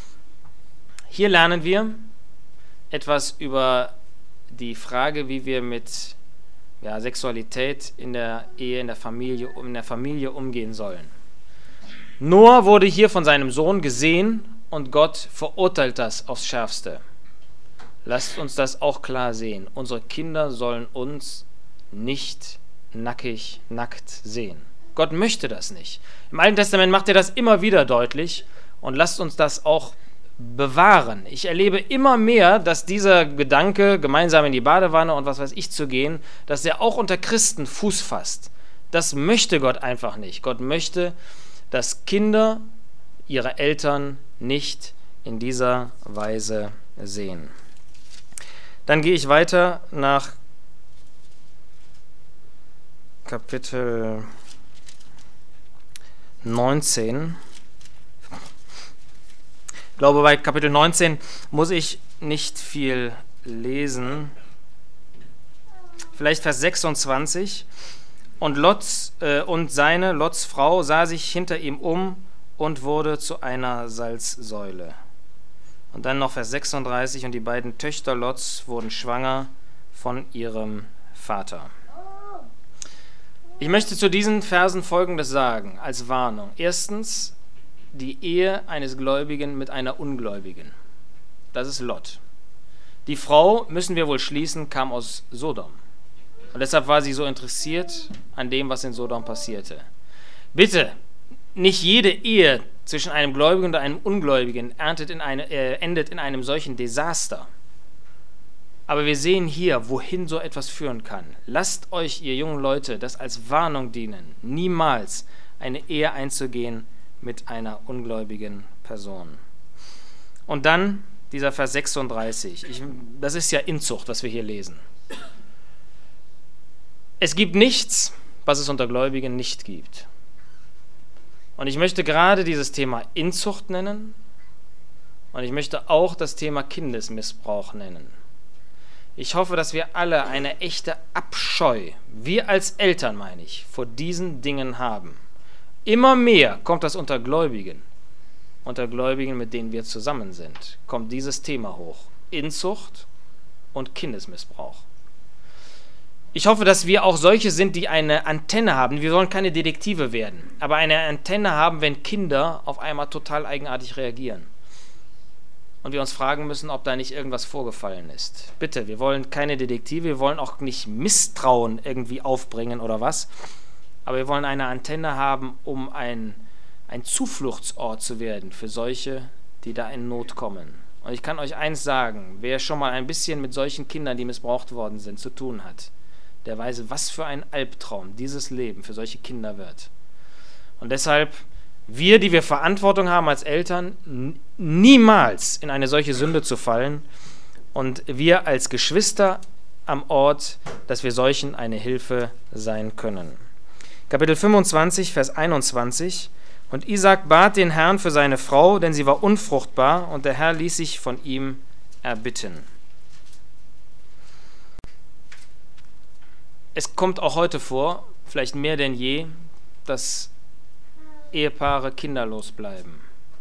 S1: Hier lernen wir etwas über die Frage, wie wir mit ja, Sexualität in der Ehe, in der Familie, in der Familie umgehen sollen. Noah wurde hier von seinem Sohn gesehen und Gott verurteilt das aufs Schärfste. Lasst uns das auch klar sehen. Unsere Kinder sollen uns nicht nackig, nackt sehen. Gott möchte das nicht. Im Alten Testament macht er das immer wieder deutlich, und lasst uns das auch bewahren. Ich erlebe immer mehr, dass dieser Gedanke, gemeinsam in die Badewanne und was weiß ich zu gehen, dass er auch unter Christen Fuß fasst. Das möchte Gott einfach nicht. Gott möchte, dass Kinder ihre Eltern nicht in dieser Weise sehen. Dann gehe ich weiter nach Kapitel neunzehn. Ich glaube, bei Kapitel neunzehn muss ich nicht viel lesen. Vielleicht Vers sechsundzwanzig. Und Lot äh, und seine, Lots Frau, sah sich hinter ihm um und wurde zu einer Salzsäule. Und dann noch Vers sechsunddreißig. Und die beiden Töchter Lots wurden schwanger von ihrem Vater. Ich möchte zu diesen Versen Folgendes sagen, als Warnung. Erstens, die Ehe eines Gläubigen mit einer Ungläubigen. Das ist Lot. Die Frau, müssen wir wohl schließen, kam aus Sodom. Und deshalb war sie so interessiert an dem, was in Sodom passierte. Bitte, nicht jede Ehe zwischen einem Gläubigen und einem Ungläubigen erntet in eine, äh, endet in einem solchen Desaster. Aber wir sehen hier, wohin so etwas führen kann. Lasst euch, ihr jungen Leute, das als Warnung dienen, niemals eine Ehe einzugehen mit einer ungläubigen Person. Und dann dieser Vers sechsunddreißig. Ich, das ist ja Inzucht, was wir hier lesen. Es gibt nichts, was es unter Gläubigen nicht gibt. Und ich möchte gerade dieses Thema Inzucht nennen, Und ich möchte auch das Thema Kindesmissbrauch nennen. Ich hoffe, dass wir alle eine echte Abscheu, wir als Eltern meine ich, vor diesen Dingen haben. Immer mehr kommt das unter Gläubigen, unter Gläubigen, mit denen wir zusammen sind, kommt dieses Thema hoch. Inzucht und Kindesmissbrauch. Ich hoffe, dass wir auch solche sind, die eine Antenne haben. Wir sollen keine Detektive werden, aber eine Antenne haben, wenn Kinder auf einmal total eigenartig reagieren. Und wir uns fragen müssen, ob da nicht irgendwas vorgefallen ist. Bitte, wir wollen keine Detektive, wir wollen auch nicht Misstrauen irgendwie aufbringen oder was, aber wir wollen eine Antenne haben, um ein, ein Zufluchtsort zu werden für solche, die da in Not kommen. Und ich kann euch eins sagen, wer schon mal ein bisschen mit solchen Kindern, die missbraucht worden sind, zu tun hat, der weiß, was für ein Albtraum dieses Leben für solche Kinder wird. Und deshalb, wir, die wir Verantwortung haben als Eltern, n- niemals in eine solche Sünde zu fallen und wir als Geschwister am Ort, dass wir solchen eine Hilfe sein können. Kapitel fünfundzwanzig, Vers einundzwanzig. Und Isaak bat den Herrn für seine Frau, denn sie war unfruchtbar, und der Herr ließ sich von ihm erbitten. Es kommt auch heute vor, vielleicht mehr denn je, dass Ehepaare kinderlos bleiben.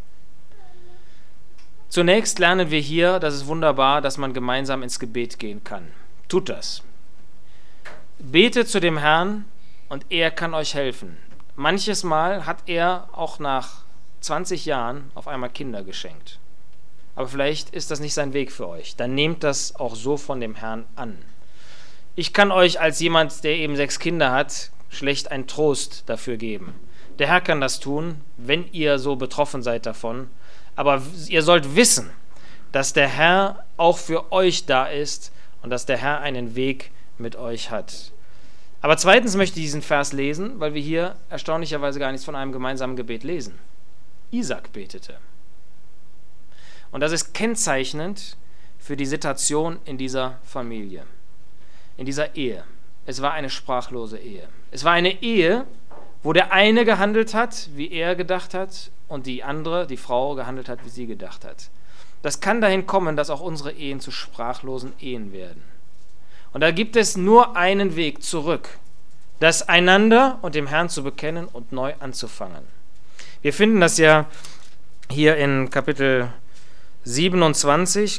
S1: Zunächst lernen wir hier, das ist wunderbar, dass man gemeinsam ins Gebet gehen kann. Tut das. Betet zu dem Herrn und er kann euch helfen. Manches Mal hat er auch nach zwanzig Jahren auf einmal Kinder geschenkt. Aber vielleicht ist das nicht sein Weg für euch. Dann nehmt das auch so von dem Herrn an. Ich kann euch als jemand, der eben sechs Kinder hat, schlecht einen Trost dafür geben. Der Herr kann das tun, wenn ihr so betroffen seid davon. Aber ihr sollt wissen, dass der Herr auch für euch da ist und dass der Herr einen Weg mit euch hat. Aber zweitens möchte ich diesen Vers lesen, weil wir hier erstaunlicherweise gar nichts von einem gemeinsamen Gebet lesen. Isaak betete. Und das ist kennzeichnend für die Situation in dieser Familie, in dieser Ehe. Es war eine sprachlose Ehe. Es war eine Ehe, wo der eine gehandelt hat, wie er gedacht hat, und die andere, die Frau, gehandelt hat, wie sie gedacht hat. Das kann dahin kommen, dass auch unsere Ehen zu sprachlosen Ehen werden. Und da gibt es nur einen Weg zurück, das einander und dem Herrn zu bekennen und neu anzufangen. Wir finden das ja hier in Kapitel siebenundzwanzig,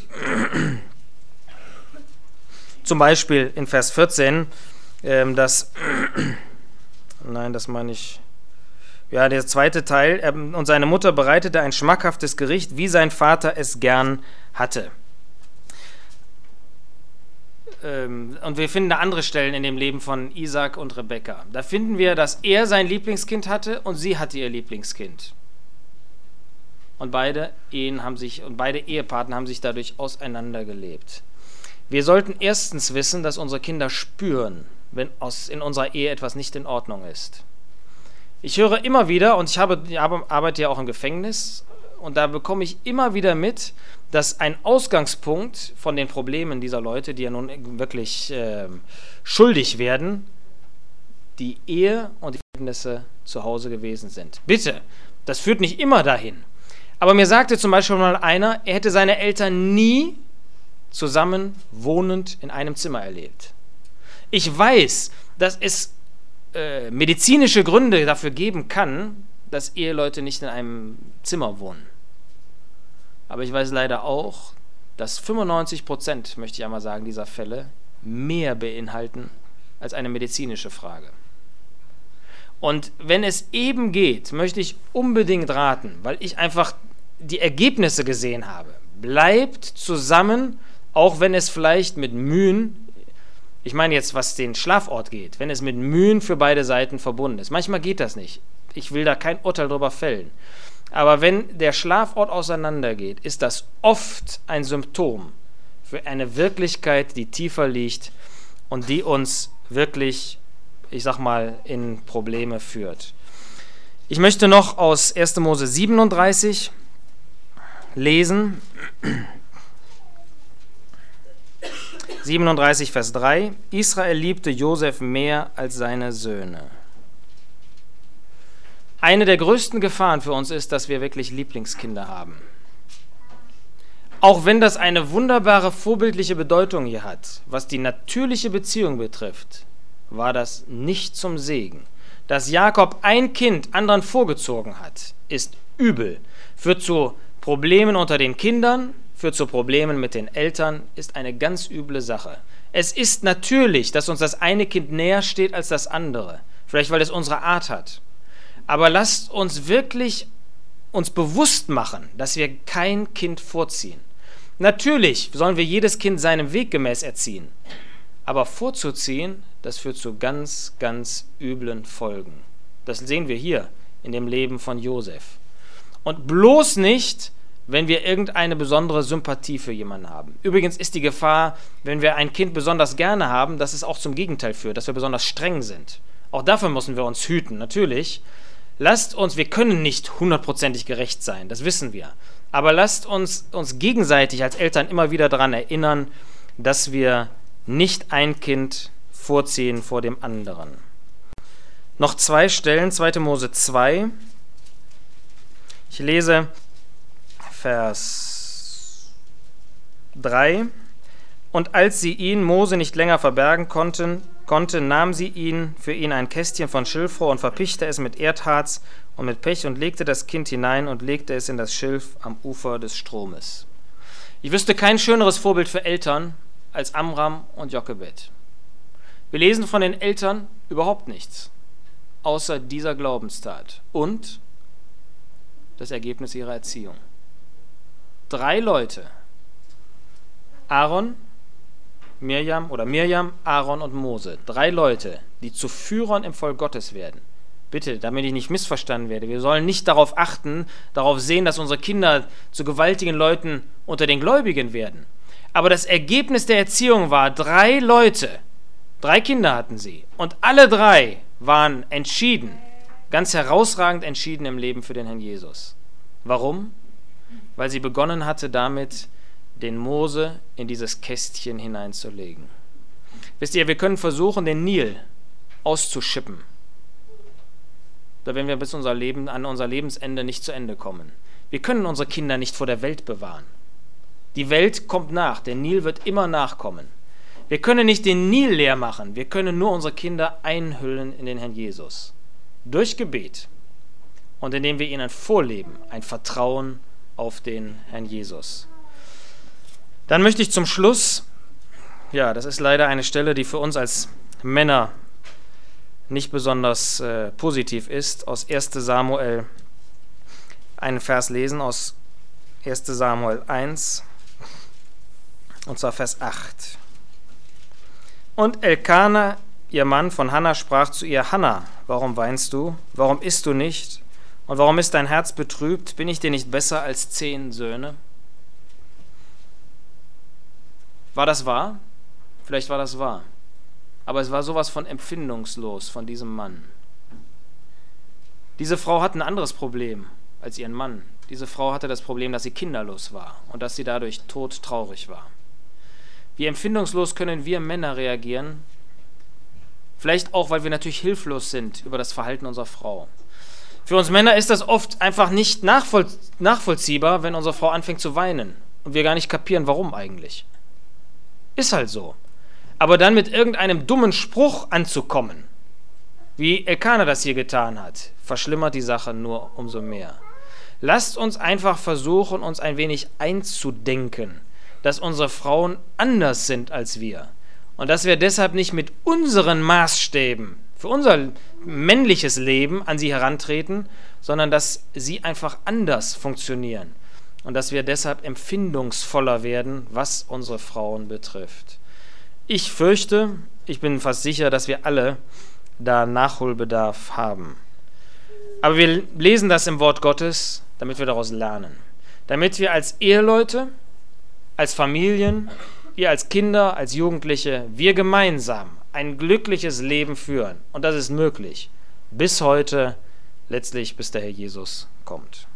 S1: zum Beispiel in Vers vierzehn, ähm, dass, nein, das meine ich, ja, der zweite Teil, er, und seine Mutter bereitete ein schmackhaftes Gericht, wie sein Vater es gern hatte. Ähm, und wir finden da andere Stellen in dem Leben von Isaak und Rebekka. Da finden wir, dass er sein Lieblingskind hatte und sie hatte ihr Lieblingskind. Und beide Ehen haben sich, und beide Ehepartner haben sich dadurch auseinandergelebt. Wir sollten erstens wissen, dass unsere Kinder spüren, wenn aus, in unserer Ehe etwas nicht in Ordnung ist. Ich höre immer wieder, und ich habe, ich arbeite ja auch im Gefängnis, und da bekomme ich immer wieder mit, dass ein Ausgangspunkt von den Problemen dieser Leute, die ja nun wirklich äh, schuldig werden, die Ehe und die Verhältnisse zu Hause gewesen sind. Bitte, das führt nicht immer dahin. Aber mir sagte zum Beispiel mal einer, er hätte seine Eltern nie zusammen wohnend in einem Zimmer erlebt. Ich weiß, dass es äh, medizinische Gründe dafür geben kann, dass Eheleute nicht in einem Zimmer wohnen. Aber ich weiß leider auch, dass fünfundneunzig Prozent, möchte ich einmal sagen, dieser Fälle mehr beinhalten als eine medizinische Frage. Und wenn es eben geht, möchte ich unbedingt raten, weil ich einfach die Ergebnisse gesehen habe. Bleibt zusammen, auch wenn es vielleicht mit Mühen, ich meine jetzt, was den Schlafort geht, wenn es mit Mühen für beide Seiten verbunden ist. Manchmal geht das nicht. Ich will da kein Urteil drüber fällen. Aber wenn der Schlafort auseinandergeht, ist das oft ein Symptom für eine Wirklichkeit, die tiefer liegt und die uns wirklich, ich sag mal, in Probleme führt. Ich möchte noch aus erster Mose siebenunddreißig lesen. siebenunddreißig, Vers drei. Israel liebte Josef mehr als seine Söhne. Eine der größten Gefahren für uns ist, dass wir wirklich Lieblingskinder haben. Auch wenn das eine wunderbare vorbildliche Bedeutung hier hat, was die natürliche Beziehung betrifft, war das nicht zum Segen. Dass Jakob ein Kind anderen vorgezogen hat, ist übel, führt zu Problemen unter den Kindern, führt zu Problemen mit den Eltern, ist eine ganz üble Sache. Es ist natürlich, dass uns das eine Kind näher steht als das andere, vielleicht weil es unsere Art hat. Aber lasst uns wirklich uns bewusst machen, dass wir kein Kind vorziehen. Natürlich sollen wir jedes Kind seinem Weg gemäß erziehen, aber vorzuziehen, das führt zu ganz, ganz üblen Folgen. Das sehen wir hier in dem Leben von Josef. Und bloß nicht, wenn wir irgendeine besondere Sympathie für jemanden haben. Übrigens ist die Gefahr, wenn wir ein Kind besonders gerne haben, dass es auch zum Gegenteil führt, dass wir besonders streng sind. Auch dafür müssen wir uns hüten, natürlich. Lasst uns, wir können nicht hundertprozentig gerecht sein, das wissen wir. Aber lasst uns uns gegenseitig als Eltern immer wieder daran erinnern, dass wir nicht ein Kind vorziehen vor dem anderen. Noch zwei Stellen, zweite Mose zwei. Ich lese Vers drei. Und als sie ihn, Mose, nicht länger verbergen konnten, konnte, nahm sie ihn für ihn ein Kästchen von Schilfrohr und verpichte es mit Erdharz und mit Pech und legte das Kind hinein und legte es in das Schilf am Ufer des Stromes. Ich wüsste kein schöneres Vorbild für Eltern als Amram und Jochebed. Wir lesen von den Eltern überhaupt nichts, außer dieser Glaubenstat und das Ergebnis ihrer Erziehung. Drei Leute, Aaron, Mirjam oder Mirjam, Aaron und Mose, drei Leute, die zu Führern im Volk Gottes werden. Bitte, damit ich nicht missverstanden werde, wir sollen nicht darauf achten, darauf sehen, dass unsere Kinder zu gewaltigen Leuten unter den Gläubigen werden. Aber das Ergebnis der Erziehung war, drei Leute, drei Kinder hatten sie und alle drei waren entschieden, ganz herausragend entschieden im Leben für den Herrn Jesus. Warum? Weil sie begonnen hatte, damit den Mose in dieses Kästchen hineinzulegen. Wisst ihr, wir können versuchen, den Nil auszuschippen. Da werden wir bis unser Leben, an unser Lebensende nicht zu Ende kommen. Wir können unsere Kinder nicht vor der Welt bewahren. Die Welt kommt nach, der Nil wird immer nachkommen. Wir können nicht den Nil leer machen, wir können nur unsere Kinder einhüllen in den Herrn Jesus. Durch Gebet und indem wir ihnen vorleben, ein Vertrauen auf den Herrn Jesus. Dann möchte ich zum Schluss, ja, das ist leider eine Stelle, die für uns als Männer nicht besonders äh, positiv ist, aus erster Samuel einen Vers lesen, aus erster Samuel eins, und zwar Vers acht. Und Elkana, ihr Mann von Hannah, sprach zu ihr: Hannah, warum weinst du? Warum isst du nicht? Und warum ist dein Herz betrübt? Bin ich dir nicht besser als zehn Söhne? War das wahr? Vielleicht war das wahr. Aber es war sowas von empfindungslos von diesem Mann. Diese Frau hat ein anderes Problem als ihren Mann. Diese Frau hatte das Problem, dass sie kinderlos war und dass sie dadurch todtraurig war. Wie empfindungslos können wir Männer reagieren? Vielleicht auch, weil wir natürlich hilflos sind über das Verhalten unserer Frau. Für uns Männer ist das oft einfach nicht nachvoll- nachvollziehbar, wenn unsere Frau anfängt zu weinen und wir gar nicht kapieren, warum eigentlich. Ist halt so. Aber dann mit irgendeinem dummen Spruch anzukommen, wie Elkana das hier getan hat, verschlimmert die Sache nur umso mehr. Lasst uns einfach versuchen, uns ein wenig einzudenken, dass unsere Frauen anders sind als wir und dass wir deshalb nicht mit unseren Maßstäben für unser männliches Leben an sie herantreten, sondern dass sie einfach anders funktionieren und dass wir deshalb empfindungsvoller werden, was unsere Frauen betrifft. Ich fürchte, ich bin fast sicher, dass wir alle da Nachholbedarf haben. Aber wir lesen das im Wort Gottes, damit wir daraus lernen. Damit wir als Eheleute, als Familien, ihr als Kinder, als Jugendliche, wir gemeinsam ein glückliches Leben führen. Und das ist möglich. Bis heute, letztlich bis der Herr Jesus kommt.